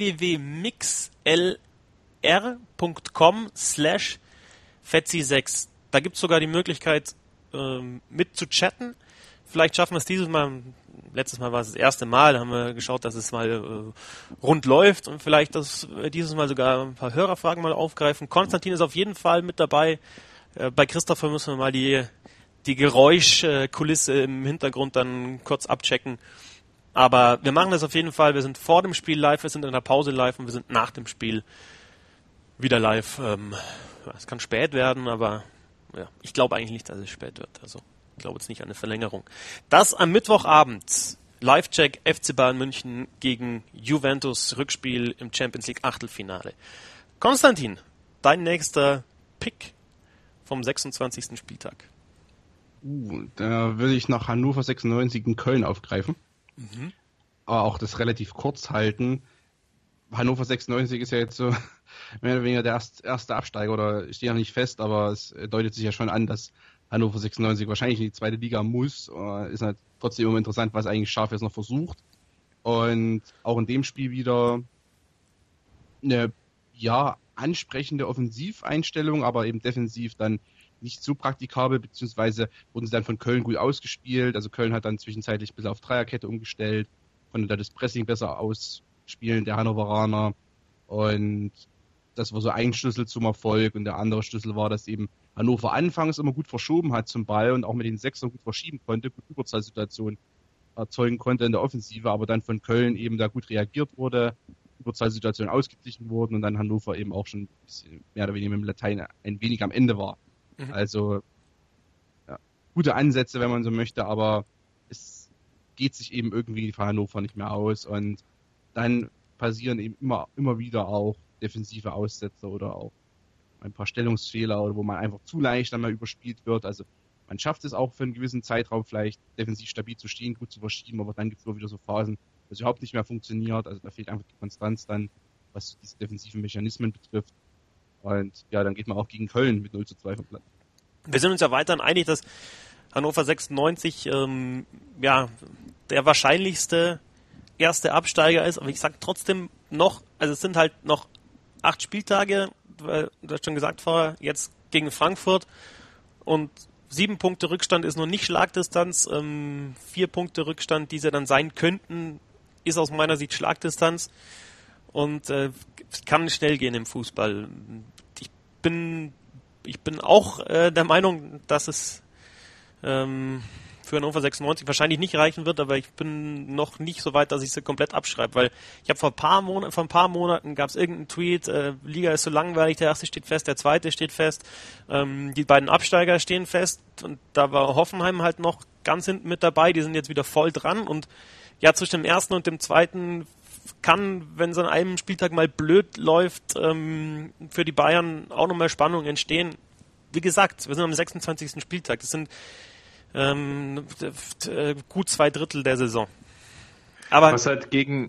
www.mixlr.com/fetzi6. Da gibt es sogar die Möglichkeit mit zu chatten. Vielleicht schaffen wir es dieses Mal. Letztes Mal war es das erste Mal, da haben wir geschaut, dass es mal rund läuft und vielleicht dieses Mal sogar ein paar Hörerfragen mal aufgreifen. Konstantin ist auf jeden Fall mit dabei. Bei Christopher müssen wir mal die Geräuschkulisse im Hintergrund dann kurz abchecken. Aber wir machen das auf jeden Fall. Wir sind vor dem Spiel live, wir sind in der Pause live und wir sind nach dem Spiel wieder live. Es kann spät werden, aber ja, ich glaube eigentlich nicht, dass es spät wird. Also ich glaube jetzt nicht an eine Verlängerung. Das am Mittwochabend. Live-Check FC Bayern München gegen Juventus. Rückspiel im Champions League Achtelfinale. Konstantin, dein nächster Pick vom 26. Spieltag. Da würde ich nach Hannover 96 in Köln aufgreifen. Aber auch das relativ kurz halten. Hannover 96 ist ja jetzt so mehr oder weniger der erste Absteiger oder steht ja nicht fest, aber es deutet sich ja schon an, dass Hannover 96 wahrscheinlich in die zweite Liga muss. Ist halt trotzdem immer interessant, was eigentlich Scharf jetzt noch versucht. Und auch in dem Spiel wieder eine ansprechende Offensiveinstellung, aber eben defensiv dann nicht so praktikabel, beziehungsweise wurden sie dann von Köln gut ausgespielt. Also Köln hat dann zwischenzeitlich bis auf Dreierkette umgestellt, konnte da das Pressing besser ausspielen, der Hannoveraner. Und das war so ein Schlüssel zum Erfolg. Und der andere Schlüssel war, dass eben Hannover anfangs immer gut verschoben hat zum Ball und auch mit den Sechsern gut verschieben konnte, gut Überzahlsituationen erzeugen konnte in der Offensive, aber dann von Köln eben da gut reagiert wurde, Überzahlsituationen ausgeglichen wurden und dann Hannover eben auch schon ein bisschen mehr oder weniger mit dem Latein ein wenig am Ende war. Also gute Ansätze, wenn man so möchte, aber es geht sich eben irgendwie für Hannover nicht mehr aus und dann passieren eben immer wieder auch defensive Aussätze oder auch ein paar Stellungsfehler oder wo man einfach zu leicht dann mal überspielt wird. Also man schafft es auch für einen gewissen Zeitraum vielleicht defensiv stabil zu stehen, gut zu verschieben, aber dann gibt es wieder so Phasen, wo es überhaupt nicht mehr funktioniert. Also da fehlt einfach die Konstanz dann was diese defensiven Mechanismen betrifft. Und ja, dann geht man auch gegen Köln mit 0:2 vom Platz. Wir sind uns ja weiterhin einig, dass Hannover 96 der wahrscheinlichste erste Absteiger ist, aber ich sag trotzdem noch, also es sind halt noch 8 Spieltage, du hast schon gesagt vorher, jetzt gegen Frankfurt und 7 Punkte Rückstand ist noch nicht Schlagdistanz, 4 Punkte Rückstand, die sie dann sein könnten, ist aus meiner Sicht Schlagdistanz und es kann schnell gehen im Fußball. Ich bin auch der Meinung, dass es für Hannover 96 wahrscheinlich nicht reichen wird, aber ich bin noch nicht so weit, dass ich sie komplett abschreibe, weil ich habe vor ein paar Monaten gab es irgendeinen Tweet, Liga ist so langweilig, der erste steht fest, der zweite steht fest, die beiden Absteiger stehen fest und da war Hoffenheim halt noch ganz hinten mit dabei, die sind jetzt wieder voll dran und ja, zwischen dem ersten und dem zweiten kann, wenn es an einem Spieltag mal blöd läuft, für die Bayern auch nochmal Spannung entstehen. Wie gesagt, wir sind am 26. Spieltag, das sind gut 2/3 der Saison. Aber was halt gegen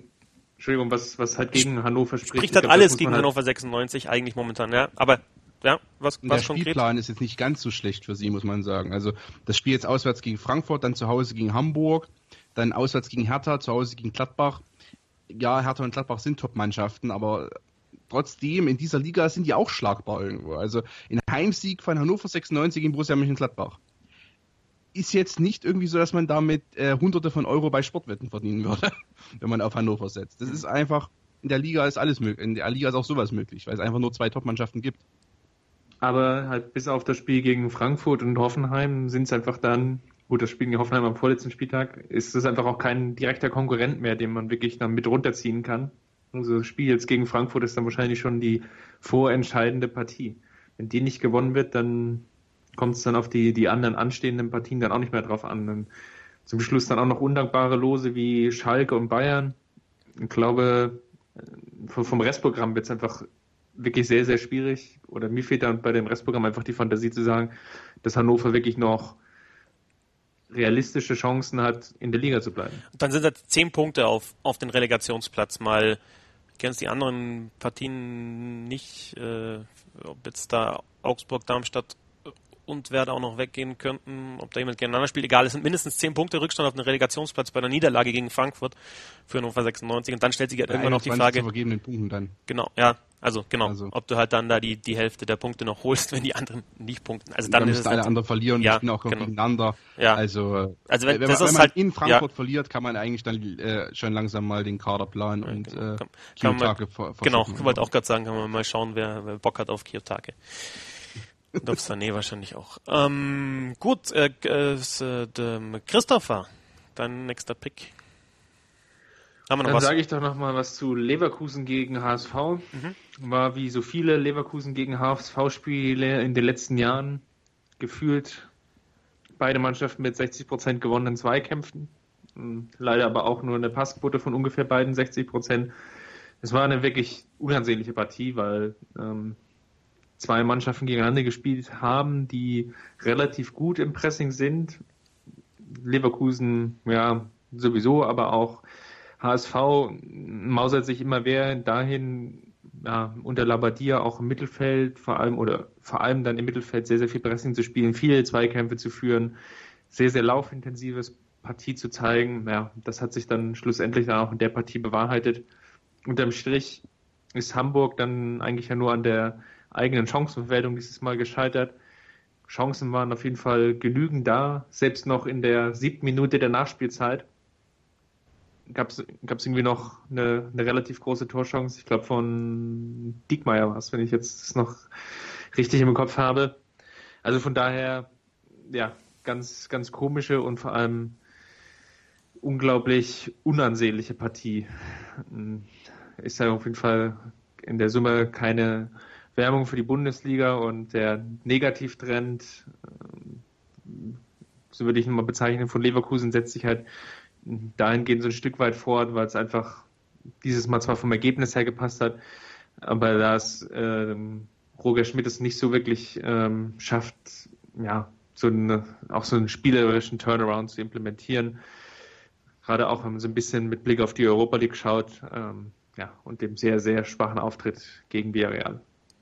Hannover spricht halt alles gegen Hannover 96 eigentlich momentan, ja. Aber ja, was der konkret? Spielplan ist jetzt nicht ganz so schlecht für sie, muss man sagen. Also das Spiel jetzt auswärts gegen Frankfurt, dann zu Hause gegen Hamburg, dann auswärts gegen Hertha, zu Hause gegen Gladbach. Ja, Hertha und Gladbach sind Top-Mannschaften, aber trotzdem, in dieser Liga sind die auch schlagbar irgendwo. Also ein Heimsieg von Hannover 96 in Borussia Mönchengladbach ist jetzt nicht irgendwie so, dass man damit Hunderte von Euro bei Sportwetten verdienen würde, wenn man auf Hannover setzt. Das ist einfach, in der Liga ist alles möglich. In der Liga ist auch sowas möglich, weil es einfach nur 2 Top-Mannschaften gibt. Aber halt bis auf das Spiel gegen Frankfurt und Hoffenheim sind es einfach dann, gut, das Spiel gegen Hoffenheim am vorletzten Spieltag, ist es einfach auch kein direkter Konkurrent mehr, den man wirklich dann mit runterziehen kann. Also das Spiel jetzt gegen Frankfurt ist dann wahrscheinlich schon die vorentscheidende Partie. Wenn die nicht gewonnen wird, dann kommt es dann auf die anderen anstehenden Partien dann auch nicht mehr drauf an. Und zum Schluss dann auch noch undankbare Lose wie Schalke und Bayern. Ich glaube, vom Restprogramm wird es einfach wirklich sehr, sehr schwierig. Oder mir fehlt dann bei dem Restprogramm einfach die Fantasie zu sagen, dass Hannover wirklich noch realistische Chancen hat, in der Liga zu bleiben. Dann sind das 10 Punkte auf den Relegationsplatz. Mal kennst die anderen Partien nicht, ob jetzt da Augsburg, Darmstadt und Werder auch noch weggehen könnten, ob da jemand gegeneinander spielt. Egal, es sind mindestens 10 Punkte Rückstand auf den Relegationsplatz bei einer Niederlage gegen Frankfurt für Hannover 96 und dann stellt sich halt irgendwann noch die Frage, vergebenen Punkten dann. Genau, ja, also ob du halt dann da die Hälfte der Punkte noch holst, wenn die anderen nicht punkten. Also dann ist es alle anderen verlieren, ja, die spielen auch genau. gegeneinander. Ja. Also wenn man halt in Frankfurt verliert, kann man eigentlich dann schon langsam mal den Kader planen und Kiyotake Genau, ich wollte auch gerade sagen, kann man mal schauen, wer Bock hat auf Kiyotake. Auf Sané wahrscheinlich auch. Gut, Christopher, dein nächster Pick. Haben wir noch Dann was? sage ich doch noch mal was zu Leverkusen gegen HSV. War wie so viele Leverkusen gegen HSV-Spiele in den letzten Jahren gefühlt beide Mannschaften mit 60% gewonnenen Zweikämpfen. Leider aber auch nur eine Passquote von ungefähr beiden 60%. Es war eine wirklich unansehnliche Partie, weil 2 Mannschaften gegeneinander gespielt haben, die relativ gut im Pressing sind. Leverkusen, ja, sowieso, aber auch HSV mausert sich immer mehr dahin, ja, unter Labbadia auch im Mittelfeld, vor allem dann im Mittelfeld sehr, sehr viel Pressing zu spielen, viele Zweikämpfe zu führen, sehr, sehr laufintensives Partie zu zeigen. Ja, das hat sich dann schlussendlich dann auch in der Partie bewahrheitet. Unterm Strich ist Hamburg dann eigentlich ja nur an der eigenen Chancenverwertung dieses Mal gescheitert. Chancen waren auf jeden Fall genügend da, selbst noch in der 7. Minute der Nachspielzeit gab es irgendwie noch eine relativ große Torchance. Ich glaube von Diekmeyer war es, wenn ich jetzt das noch richtig im Kopf habe. Also von daher, ja, ganz, ganz komische und vor allem unglaublich unansehnliche Partie. Ist ja auf jeden Fall in der Summe keine Werbung für die Bundesliga und der Negativtrend, so würde ich ihn mal bezeichnen, von Leverkusen setzt sich halt dahingehend so ein Stück weit fort, weil es einfach dieses Mal zwar vom Ergebnis her gepasst hat, aber da Roger Schmidt es nicht so wirklich schafft, ja, auch so einen spielerischen Turnaround zu implementieren. Gerade auch, wenn man so ein bisschen mit Blick auf die Europa League schaut, und dem sehr, sehr schwachen Auftritt gegen Villarreal.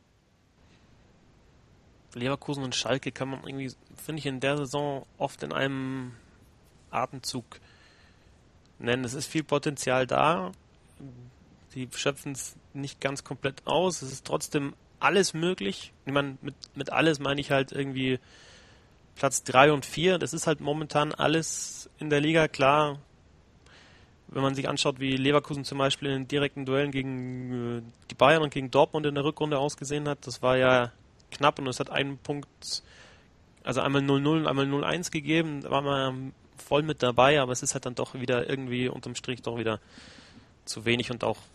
Leverkusen und Schalke kann man irgendwie, finde ich, in der Saison oft in einem Atemzug nennen. Es ist viel Potenzial da. Die schöpfen es nicht ganz komplett aus. Es ist trotzdem alles möglich. Ich meine, mit alles meine ich halt irgendwie Platz 3 und 4. Das ist halt momentan alles in der Liga. Klar, wenn man sich anschaut, wie Leverkusen zum Beispiel in den direkten Duellen gegen die Bayern und gegen Dortmund in der Rückrunde ausgesehen hat, das war ja knapp und es hat einen Punkt, also einmal 0-0 und einmal 0-1 gegeben, da war man voll mit dabei, aber es ist halt dann doch wieder irgendwie unterm Strich doch wieder zu wenig und auch,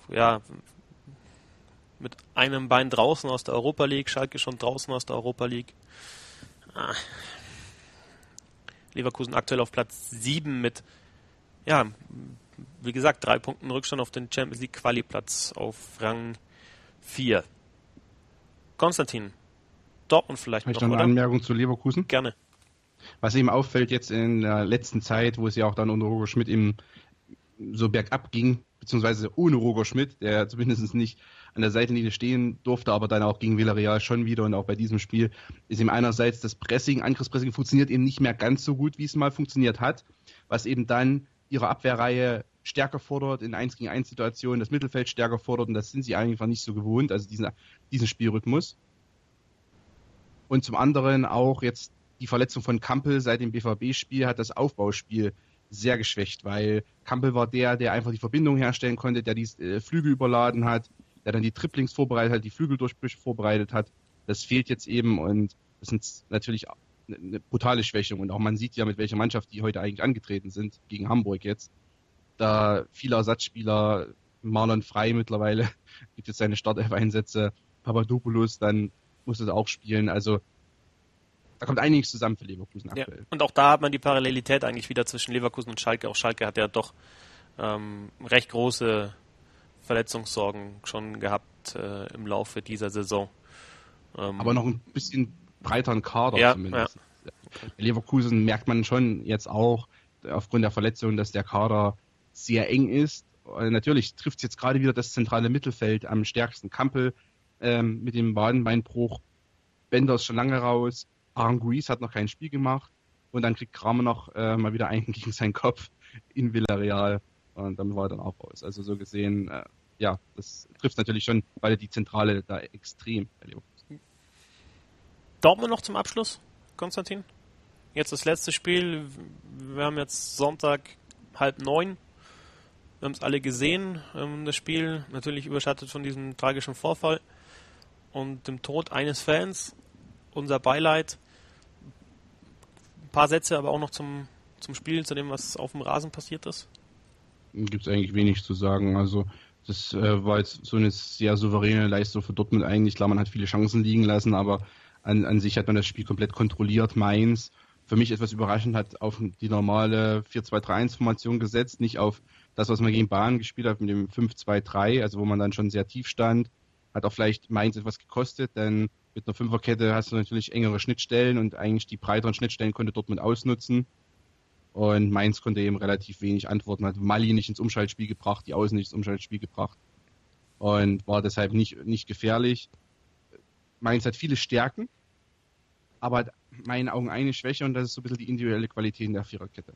mit einem Bein draußen aus der Europa League, Schalke schon draußen aus der Europa League. Leverkusen aktuell auf Platz 7 mit, wie gesagt, 3 Punkten Rückstand auf den Champions League Quali-Platz auf Rang 4. Konstantin, Dortmund vielleicht noch, eine Anmerkung zu Leverkusen? Gerne. Was ihm auffällt jetzt in der letzten Zeit, wo es ja auch dann unter Roger Schmidt eben so bergab ging, beziehungsweise ohne Roger Schmidt, der zumindest nicht an der Seitenlinie stehen durfte, aber dann auch gegen Villarreal schon wieder und auch bei diesem Spiel ist ihm einerseits das Angriffspressing funktioniert eben nicht mehr ganz so gut, wie es mal funktioniert hat, was eben dann ihre Abwehrreihe stärker fordert, in 1 gegen 1 Situationen das Mittelfeld stärker fordert und das sind sie einfach nicht so gewohnt, also diesen Spielrhythmus. Und zum anderen auch jetzt die Verletzung von Kampel seit dem BVB-Spiel hat das Aufbauspiel sehr geschwächt, weil Kampel war der einfach die Verbindung herstellen konnte, der die Flügel überladen hat, der dann die Triplings vorbereitet hat, die Flügeldurchbrüche vorbereitet hat. Das fehlt jetzt eben und das ist natürlich eine brutale Schwächung. Und auch man sieht ja, mit welcher Mannschaft die heute eigentlich angetreten sind, gegen Hamburg jetzt. Da viele Ersatzspieler, Marlon Frey mittlerweile, gibt jetzt seine Startelf-Einsätze, Papadopoulos, dann muss es auch spielen. Also da kommt einiges zusammen für Leverkusen aktuell. Ja, und auch da hat man die Parallelität eigentlich wieder zwischen Leverkusen und Schalke. Auch Schalke hat ja doch recht große Verletzungssorgen schon gehabt im Laufe dieser Saison. Aber noch ein bisschen breiteren Kader zumindest. Ja. Leverkusen merkt man schon jetzt auch aufgrund der Verletzung, dass der Kader sehr eng ist. Natürlich trifft es jetzt gerade wieder das zentrale Mittelfeld am stärksten. Kampel mit dem Wadenbeinbruch, Bender ist schon lange raus, Aranguiz hat noch kein Spiel gemacht und dann kriegt Kramer noch mal wieder einen gegen seinen Kopf in Villarreal und dann war er dann auch raus. Also so gesehen, das trifft natürlich schon, weil die Zentrale da extrem bei Leverkusen. Dortmund noch zum Abschluss, Konstantin? Jetzt das letzte Spiel, wir haben jetzt Sonntag 8:30. Wir haben es alle gesehen, das Spiel, natürlich überschattet von diesem tragischen Vorfall und dem Tod eines Fans. Unser Beileid. Ein paar Sätze aber auch noch zum Spiel, zu dem, was auf dem Rasen passiert ist. Gibt es eigentlich wenig zu sagen. Also das war jetzt so eine sehr souveräne Leistung für Dortmund eigentlich. Klar, man hat viele Chancen liegen lassen, aber an sich hat man das Spiel komplett kontrolliert. Mainz, für mich etwas überraschend, hat auf die normale 4-2-3-1-Formation gesetzt, nicht auf das, was man gegen Bayern gespielt hat, mit dem 5-2-3, also wo man dann schon sehr tief stand. Hat auch vielleicht Mainz etwas gekostet, denn mit einer Fünferkette hast du natürlich engere Schnittstellen und eigentlich die breiteren Schnittstellen konnte Dortmund ausnutzen. Und Mainz konnte eben relativ wenig antworten, hat Mali nicht ins Umschaltspiel gebracht, die Außen nicht ins Umschaltspiel gebracht und war deshalb nicht gefährlich. Mainz hat viele Stärken, aber hat in meinen Augen eine Schwäche und das ist so ein bisschen die individuelle Qualität in der Viererkette.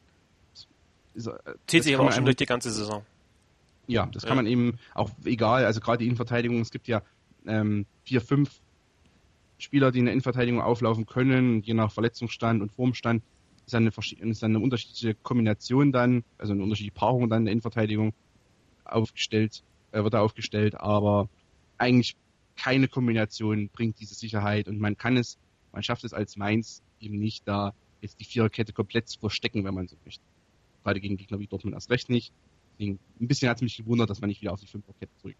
Zieht sich aber auch schon durch die ganze Saison. Ja, das kann man eben auch, egal, also gerade die Innenverteidigung, es gibt ja 4-5 Spieler, die in der Innenverteidigung auflaufen können, je nach Verletzungsstand und Formstand ist eine unterschiedliche Kombination dann, also eine unterschiedliche Paarung dann in der Innenverteidigung wird da aufgestellt, aber eigentlich keine Kombination bringt diese Sicherheit und man schafft es als Mainz eben nicht, da jetzt die Viererkette komplett zu verstecken, wenn man so möchte. Gerade gegen Gegner wie Dortmund erst recht nicht. Deswegen, ein bisschen hat es mich gewundert, dass man nicht wieder auf die Fünferkette zurück.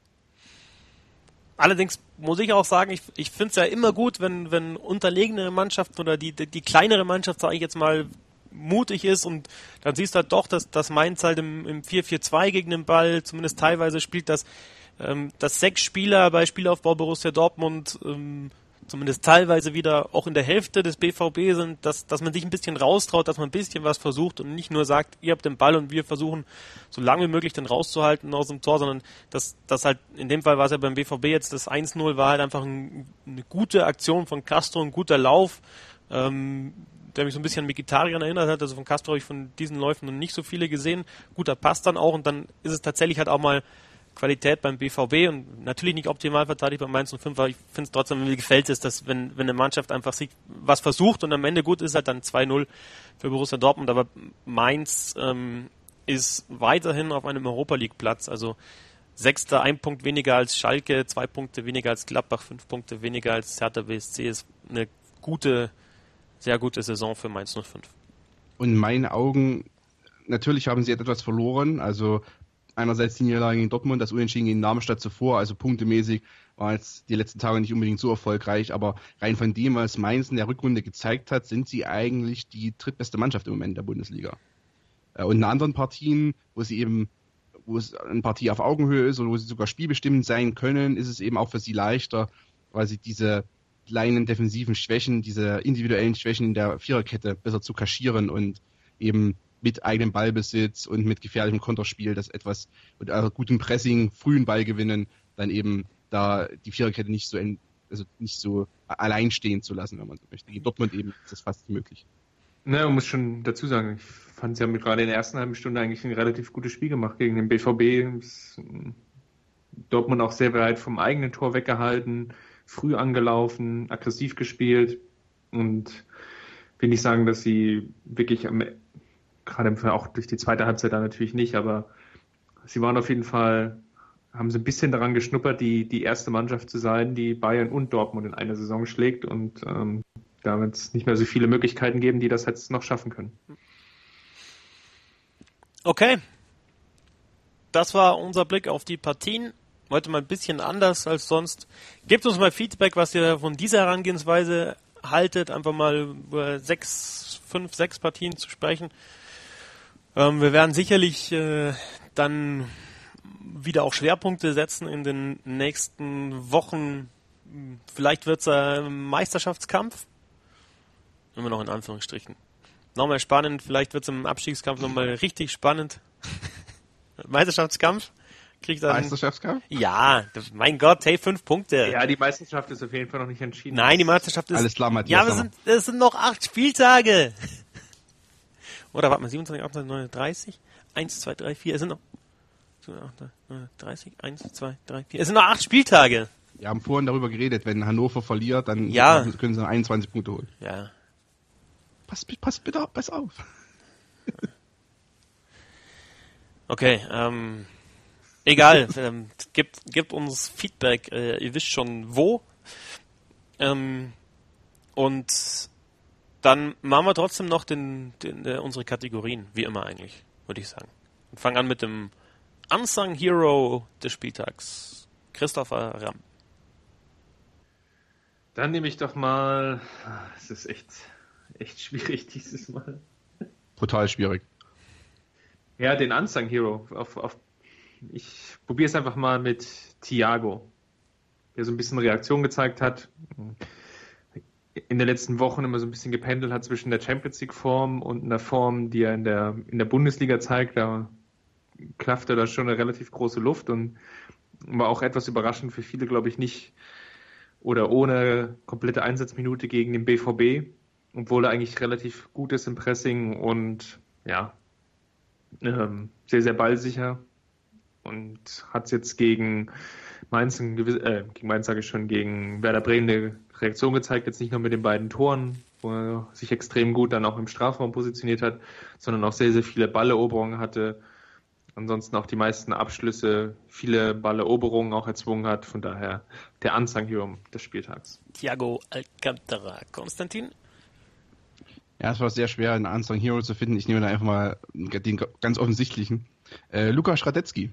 Allerdings muss ich auch sagen, ich finde es ja immer gut, wenn unterlegene Mannschaften oder die kleinere Mannschaft, sage ich jetzt mal, mutig ist und dann siehst du halt doch, dass Mainz halt im 4-4-2 gegen den Ball zumindest teilweise spielt, dass 6 Spieler bei Spielaufbau Borussia Dortmund zumindest teilweise wieder auch in der Hälfte des BVB sind, dass man sich ein bisschen raustraut, dass man ein bisschen was versucht und nicht nur sagt, ihr habt den Ball und wir versuchen so lange wie möglich den rauszuhalten aus dem Tor, sondern dass halt, in dem Fall war es ja beim BVB jetzt, das 1-0 war halt einfach eine gute Aktion von Castro, ein guter Lauf, der mich so ein bisschen an Mkhitaryan erinnert hat, also von Castro habe ich von diesen Läufen noch nicht so viele gesehen, guter Pass dann auch und dann ist es tatsächlich halt auch mal Qualität beim BVB und natürlich nicht optimal verteidigt beim Mainz 05, aber ich finde es trotzdem, mir gefällt es, dass wenn eine Mannschaft einfach was versucht und am Ende gut ist, halt dann 2-0 für Borussia Dortmund, aber Mainz ist weiterhin auf einem Europa-League-Platz, also Sechster, 1 Punkt weniger als Schalke, 2 Punkte weniger als Gladbach, 5 Punkte weniger als Hertha BSC, ist eine sehr gute Saison für Mainz 05. Und in meinen Augen, natürlich haben sie etwas verloren, also einerseits die Niederlage gegen Dortmund, das Unentschieden gegen Darmstadt zuvor, also punktemäßig war jetzt die letzten Tage nicht unbedingt so erfolgreich, aber rein von dem, was Mainz in der Rückrunde gezeigt hat, sind sie eigentlich die drittbeste Mannschaft im Moment der Bundesliga. Und in anderen Partien, wo es eine Partie auf Augenhöhe ist oder wo sie sogar spielbestimmend sein können, ist es eben auch für sie leichter, weil sie diese kleinen defensiven Schwächen, diese individuellen Schwächen in der Viererkette besser zu kaschieren und eben mit eigenem Ballbesitz und mit gefährlichem Konterspiel, das etwas mit gutem Pressing, frühen Ballgewinnen, dann eben da die Viererkette nicht so allein stehen zu lassen, wenn man so möchte. In Dortmund eben ist das fast nicht möglich. Na, man muss schon dazu sagen, ich fand, sie haben gerade in der ersten halben Stunde eigentlich ein relativ gutes Spiel gemacht gegen den BVB. Dortmund auch sehr weit vom eigenen Tor weggehalten, früh angelaufen, aggressiv gespielt und will nicht sagen, dass sie wirklich gerade auch durch die zweite Halbzeit da natürlich nicht, aber sie waren auf jeden Fall, haben sie ein bisschen daran geschnuppert, die erste Mannschaft zu sein, die Bayern und Dortmund in einer Saison schlägt und da wird es nicht mehr so viele Möglichkeiten geben, die das jetzt noch schaffen können. Okay, das war unser Blick auf die Partien. Heute mal ein bisschen anders als sonst. Gebt uns mal Feedback, was ihr von dieser Herangehensweise haltet, einfach mal über 5, 6 Partien zu sprechen. Wir werden sicherlich dann wieder auch Schwerpunkte setzen in den nächsten Wochen. Vielleicht wird es ein Meisterschaftskampf. Immer noch in Anführungsstrichen. Nochmal spannend, vielleicht wird es im Abstiegskampf nochmal richtig spannend. Meisterschaftskampf? Meisterschaftskampf? Ja, mein Gott, hey, 5 Punkte. Ja, die Meisterschaft ist auf jeden Fall noch nicht entschieden. Nein, die Meisterschaft ist... Alles klar, Matthias. Ja, aber es sind noch 8 Spieltage. Oder warte mal, 27, 28, 39, 1, 2, 3, 4, es sind noch 30, 1, 2, 3, 4, es sind noch 8 Spieltage. Wir haben vorhin darüber geredet, wenn Hannover verliert, dann können sie 21 Punkte holen. Ja. Pass bitte auf. Okay, egal, gebt uns Feedback, ihr wisst schon wo. Und dann machen wir trotzdem noch unsere Kategorien, wie immer eigentlich, würde ich sagen. Und fangen an mit dem Unsung Hero des Spieltags, Christopher Ramm. Dann nehme ich doch mal, es ist echt schwierig dieses Mal. Brutal schwierig. Ja, den Unsung Hero. Ich probiere es einfach mal mit Thiago, der so ein bisschen Reaktion gezeigt hat. In den letzten Wochen immer so ein bisschen gependelt hat zwischen der Champions League Form und einer Form, die er in der Bundesliga zeigt. Da klaffte da schon eine relativ große Luft und war auch etwas überraschend für viele, glaube ich, nicht oder ohne komplette Einsatzminute gegen den BVB, obwohl er eigentlich relativ gut ist im Pressing und ja, sehr, sehr ballsicher und hat jetzt gegen Mainz gegen Werder Bremen eine Reaktion gezeigt, jetzt nicht nur mit den beiden Toren, wo er sich extrem gut dann auch im Strafraum positioniert hat, sondern auch sehr, sehr viele Balleroberungen hatte, ansonsten auch die meisten Abschlüsse, viele Balleroberungen auch erzwungen hat, von daher der Unsung Hero des Spieltags. Thiago Alcantara. Konstantin? Ja, es war sehr schwer, einen Unsung Hero zu finden. Ich nehme da einfach mal den ganz offensichtlichen. Lukas Radetzky.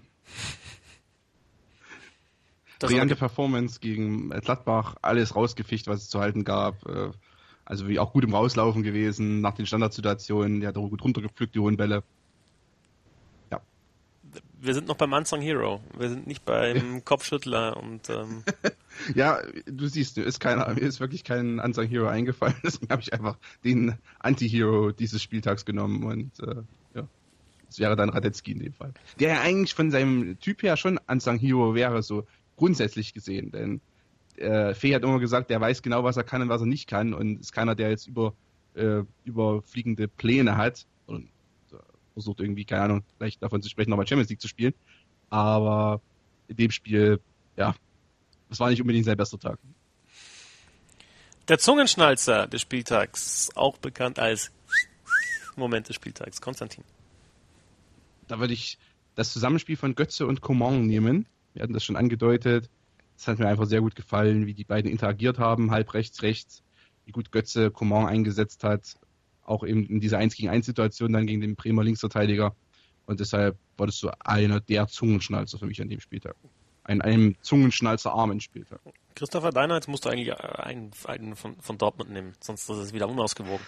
Brillante Performance gegen Gladbach, alles rausgefischt, was es zu halten gab. Also wie auch gut im Rauslaufen gewesen, nach den Standardsituationen, der hat auch gut runtergepflückt, die hohen Bälle. Ja. wir sind noch beim Unsung Hero. Wir sind nicht beim Kopfschüttler und Ja, du siehst, mir ist wirklich kein Unsung Hero eingefallen, deswegen habe ich einfach den Anti-Hero dieses Spieltags genommen und ja, das wäre dann Radetzky in dem Fall. Der ja eigentlich von seinem Typ her schon Unsung Hero wäre, so grundsätzlich gesehen, denn Fee hat immer gesagt, der weiß genau, was er kann und was er nicht kann und ist keiner, der jetzt überfliegende Pläne hat und versucht irgendwie, keine Ahnung, vielleicht davon zu sprechen, nochmal Champions League zu spielen, aber in dem Spiel, ja, das war nicht unbedingt sein bester Tag. Der Zungenschnalzer des Spieltags, auch bekannt als Moment des Spieltags, Konstantin. Da würde ich das Zusammenspiel von Götze und Coman nehmen. Wir hatten das schon angedeutet. Es hat mir einfach sehr gut gefallen, wie die beiden interagiert haben, halb rechts, wie gut Götze Coman eingesetzt hat, auch eben in dieser 1-gegen-1-Situation dann gegen den Bremer Linksverteidiger. Und deshalb war das so einer der Zungenschnalzer für mich an dem Spieltag. Einem zungenschnalzerarmen Spieltag. Christopher, deiner, jetzt musst du eigentlich einen von Dortmund nehmen, sonst ist es wieder unausgewogen.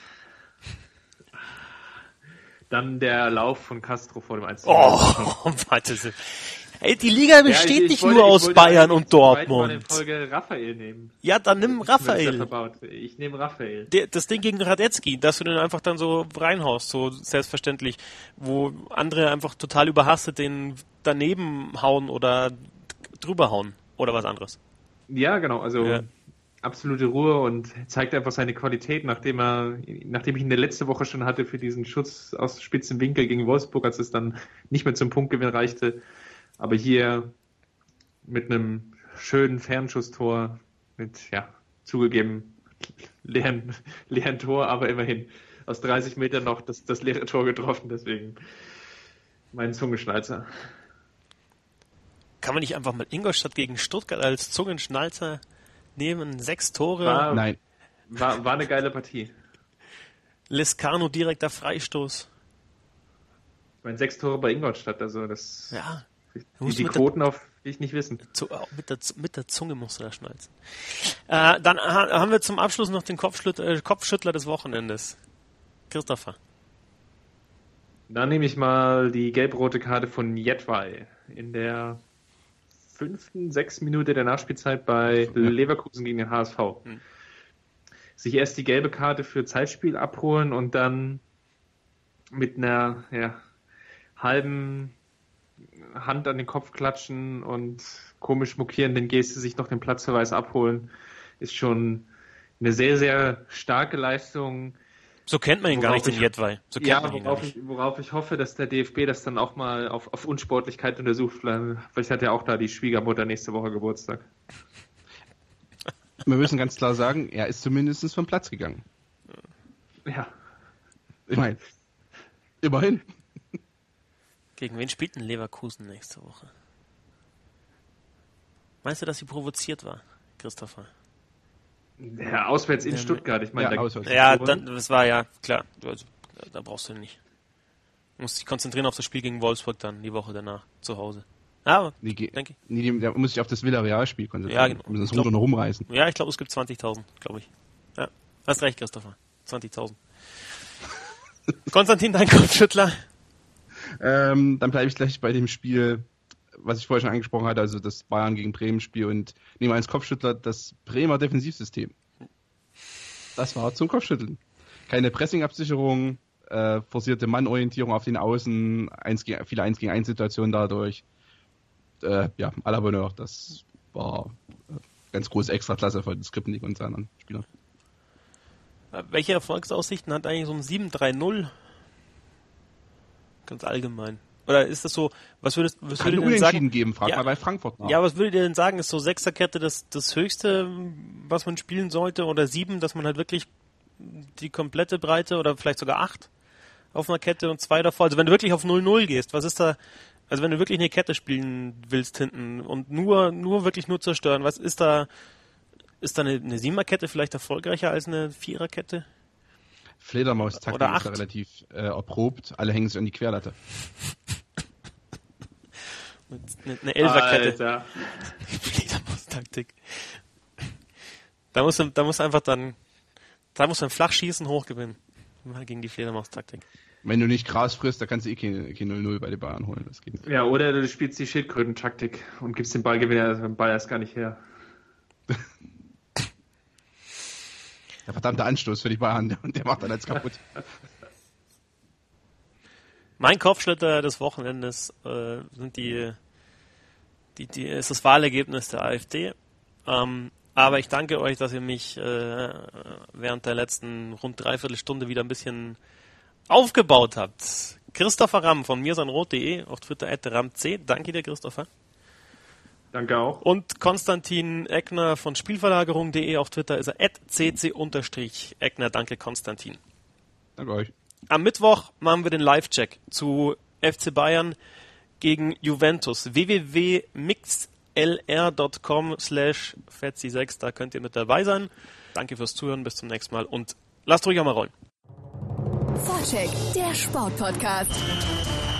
Dann der Lauf von Castro vor dem 1-0. Oh, warte. Ey, die Liga besteht nicht nur aus Bayern und Dortmund. Ich wollte in Folge Raphael nehmen. Ja, dann nimm Raphael. Ich nehme Raphael. Das Ding gegen Radetzky, dass du den einfach dann so reinhaust, so selbstverständlich, wo andere einfach total überhastet den daneben hauen oder drüber hauen oder was anderes. Ja, genau, also ja. Absolute Ruhe und zeigt einfach seine Qualität, nachdem ich ihn der letzte Woche schon hatte für diesen Schuss aus spitzem Winkel gegen Wolfsburg, als es dann nicht mehr zum Punktgewinn reichte. Aber hier mit einem schönen Fernschusstor, mit, ja, zugegeben leeren Tor, aber immerhin aus 30 Metern noch das leere Tor getroffen, deswegen mein Zungenschnalzer. Kann man nicht einfach mal Ingolstadt gegen Stuttgart als Zungenschnalzer nehmen? 6 Tore? Nein. War eine geile Partie. Lescano direkter Freistoß. Ich meine, 6 Tore bei Ingolstadt, also das... Ja. Die Quoten will ich nicht wissen. Mit der Zunge musst du da schnalzen. Dann haben wir zum Abschluss noch den Kopfschüttler des Wochenendes. Christopher. Dann nehme ich mal die gelb-rote Karte von Jedwai in der 6. Minute der Nachspielzeit bei Leverkusen gegen den HSV. Sich erst die gelbe Karte für Zeitspiel abholen und dann mit einer halben Hand an den Kopf klatschen und komisch mokierenden Geste sich noch den Platzverweis abholen, ist schon eine sehr, sehr starke Leistung. So kennt man ihn gar nicht, den Jedwai. Worauf ich hoffe, dass der DFB das dann auch mal auf Unsportlichkeit untersucht. Vielleicht hat ja auch da die Schwiegermutter nächste Woche Geburtstag. Wir müssen ganz klar sagen, er ist zumindest vom Platz gegangen. Ja. Ich meine, immerhin. Gegen wen spielt denn Leverkusen nächste Woche? Meinst du, dass sie provoziert war, Christopher? Ja, auswärts in Stuttgart. Ich meine, das war ja klar. Da brauchst du nicht. Du musst dich konzentrieren auf das Spiel gegen Wolfsburg dann die Woche danach zu Hause. Aber denke ich. Da muss ich auf das Villarreal-Spiel konzentrieren. Ja, genau. Wir müssen das Ruder noch rumreißen. Ja, ich glaube, es gibt 20.000, glaube ich. Ja, hast recht, Christopher. 20.000. Konstantin, dein Kopfschüttler. Dann bleibe ich gleich bei dem Spiel, was ich vorher schon angesprochen hatte, also das Bayern gegen Bremen-Spiel und nehme als Kopfschüttler das Bremer Defensivsystem. Das war zum Kopfschütteln. Keine Pressingabsicherung, forcierte Mannorientierung auf den Außen, viele 1-gegen-1-Situationen dadurch. À la Bonheur, das war ganz große Extraklasse von Skripnik und seinen Spielern. Welche Erfolgsaussichten hat eigentlich so ein 7-3-0? Ganz allgemein. Oder ist das so, was würdet ihr denn sagen? Geben, frag mal bei Frankfurt nach. Ja, was würdet ihr denn sagen? Ist so 6er-Kette das Höchste, was man spielen sollte? Oder 7, dass man halt wirklich die komplette Breite oder vielleicht sogar 8 auf einer Kette und 2 davor? Also wenn du wirklich auf 0-0 gehst, was ist da, also wenn du wirklich eine Kette spielen willst hinten und nur zerstören, was ist da eine 7er-Kette vielleicht erfolgreicher als eine 4er-Kette? Fledermaus-Taktik ist da relativ erprobt. Alle hängen sich an die Querlatte. Eine 11er-Kette. Fledermaus-Taktik. Da muss man flach schießen, hochgewinnen. Mal gegen die Fledermaus-Taktik. Wenn du nicht Gras frisst, dann kannst du kein 0-0 bei den Bayern holen. Das geht nicht. Ja, oder du spielst die Schildkröten-Taktik und gibst den Ball erst gar nicht her. Der verdammte Anstoß für die Bayern, und der macht dann alles kaputt. Mein Kopfschlitter des Wochenendes ist das Wahlergebnis der AfD. Aber ich danke euch, dass ihr mich während der letzten rund Dreiviertelstunde wieder ein bisschen aufgebaut habt. Christopher Ramm von mirsanrot.de, auf Twitter @ramc. Danke dir, Christopher. Danke auch. Und Konstantin Eckner von Spielverlagerung.de, auf Twitter ist er @cc_Eckner. Danke, Konstantin. Danke euch. Am Mittwoch machen wir den Live-Check zu FC Bayern gegen Juventus. www.mixlr.com/Fetzi6, da könnt ihr mit dabei sein. Danke fürs Zuhören, bis zum nächsten Mal und lasst ruhig auch mal rollen. Vorcheck, der Sportpodcast.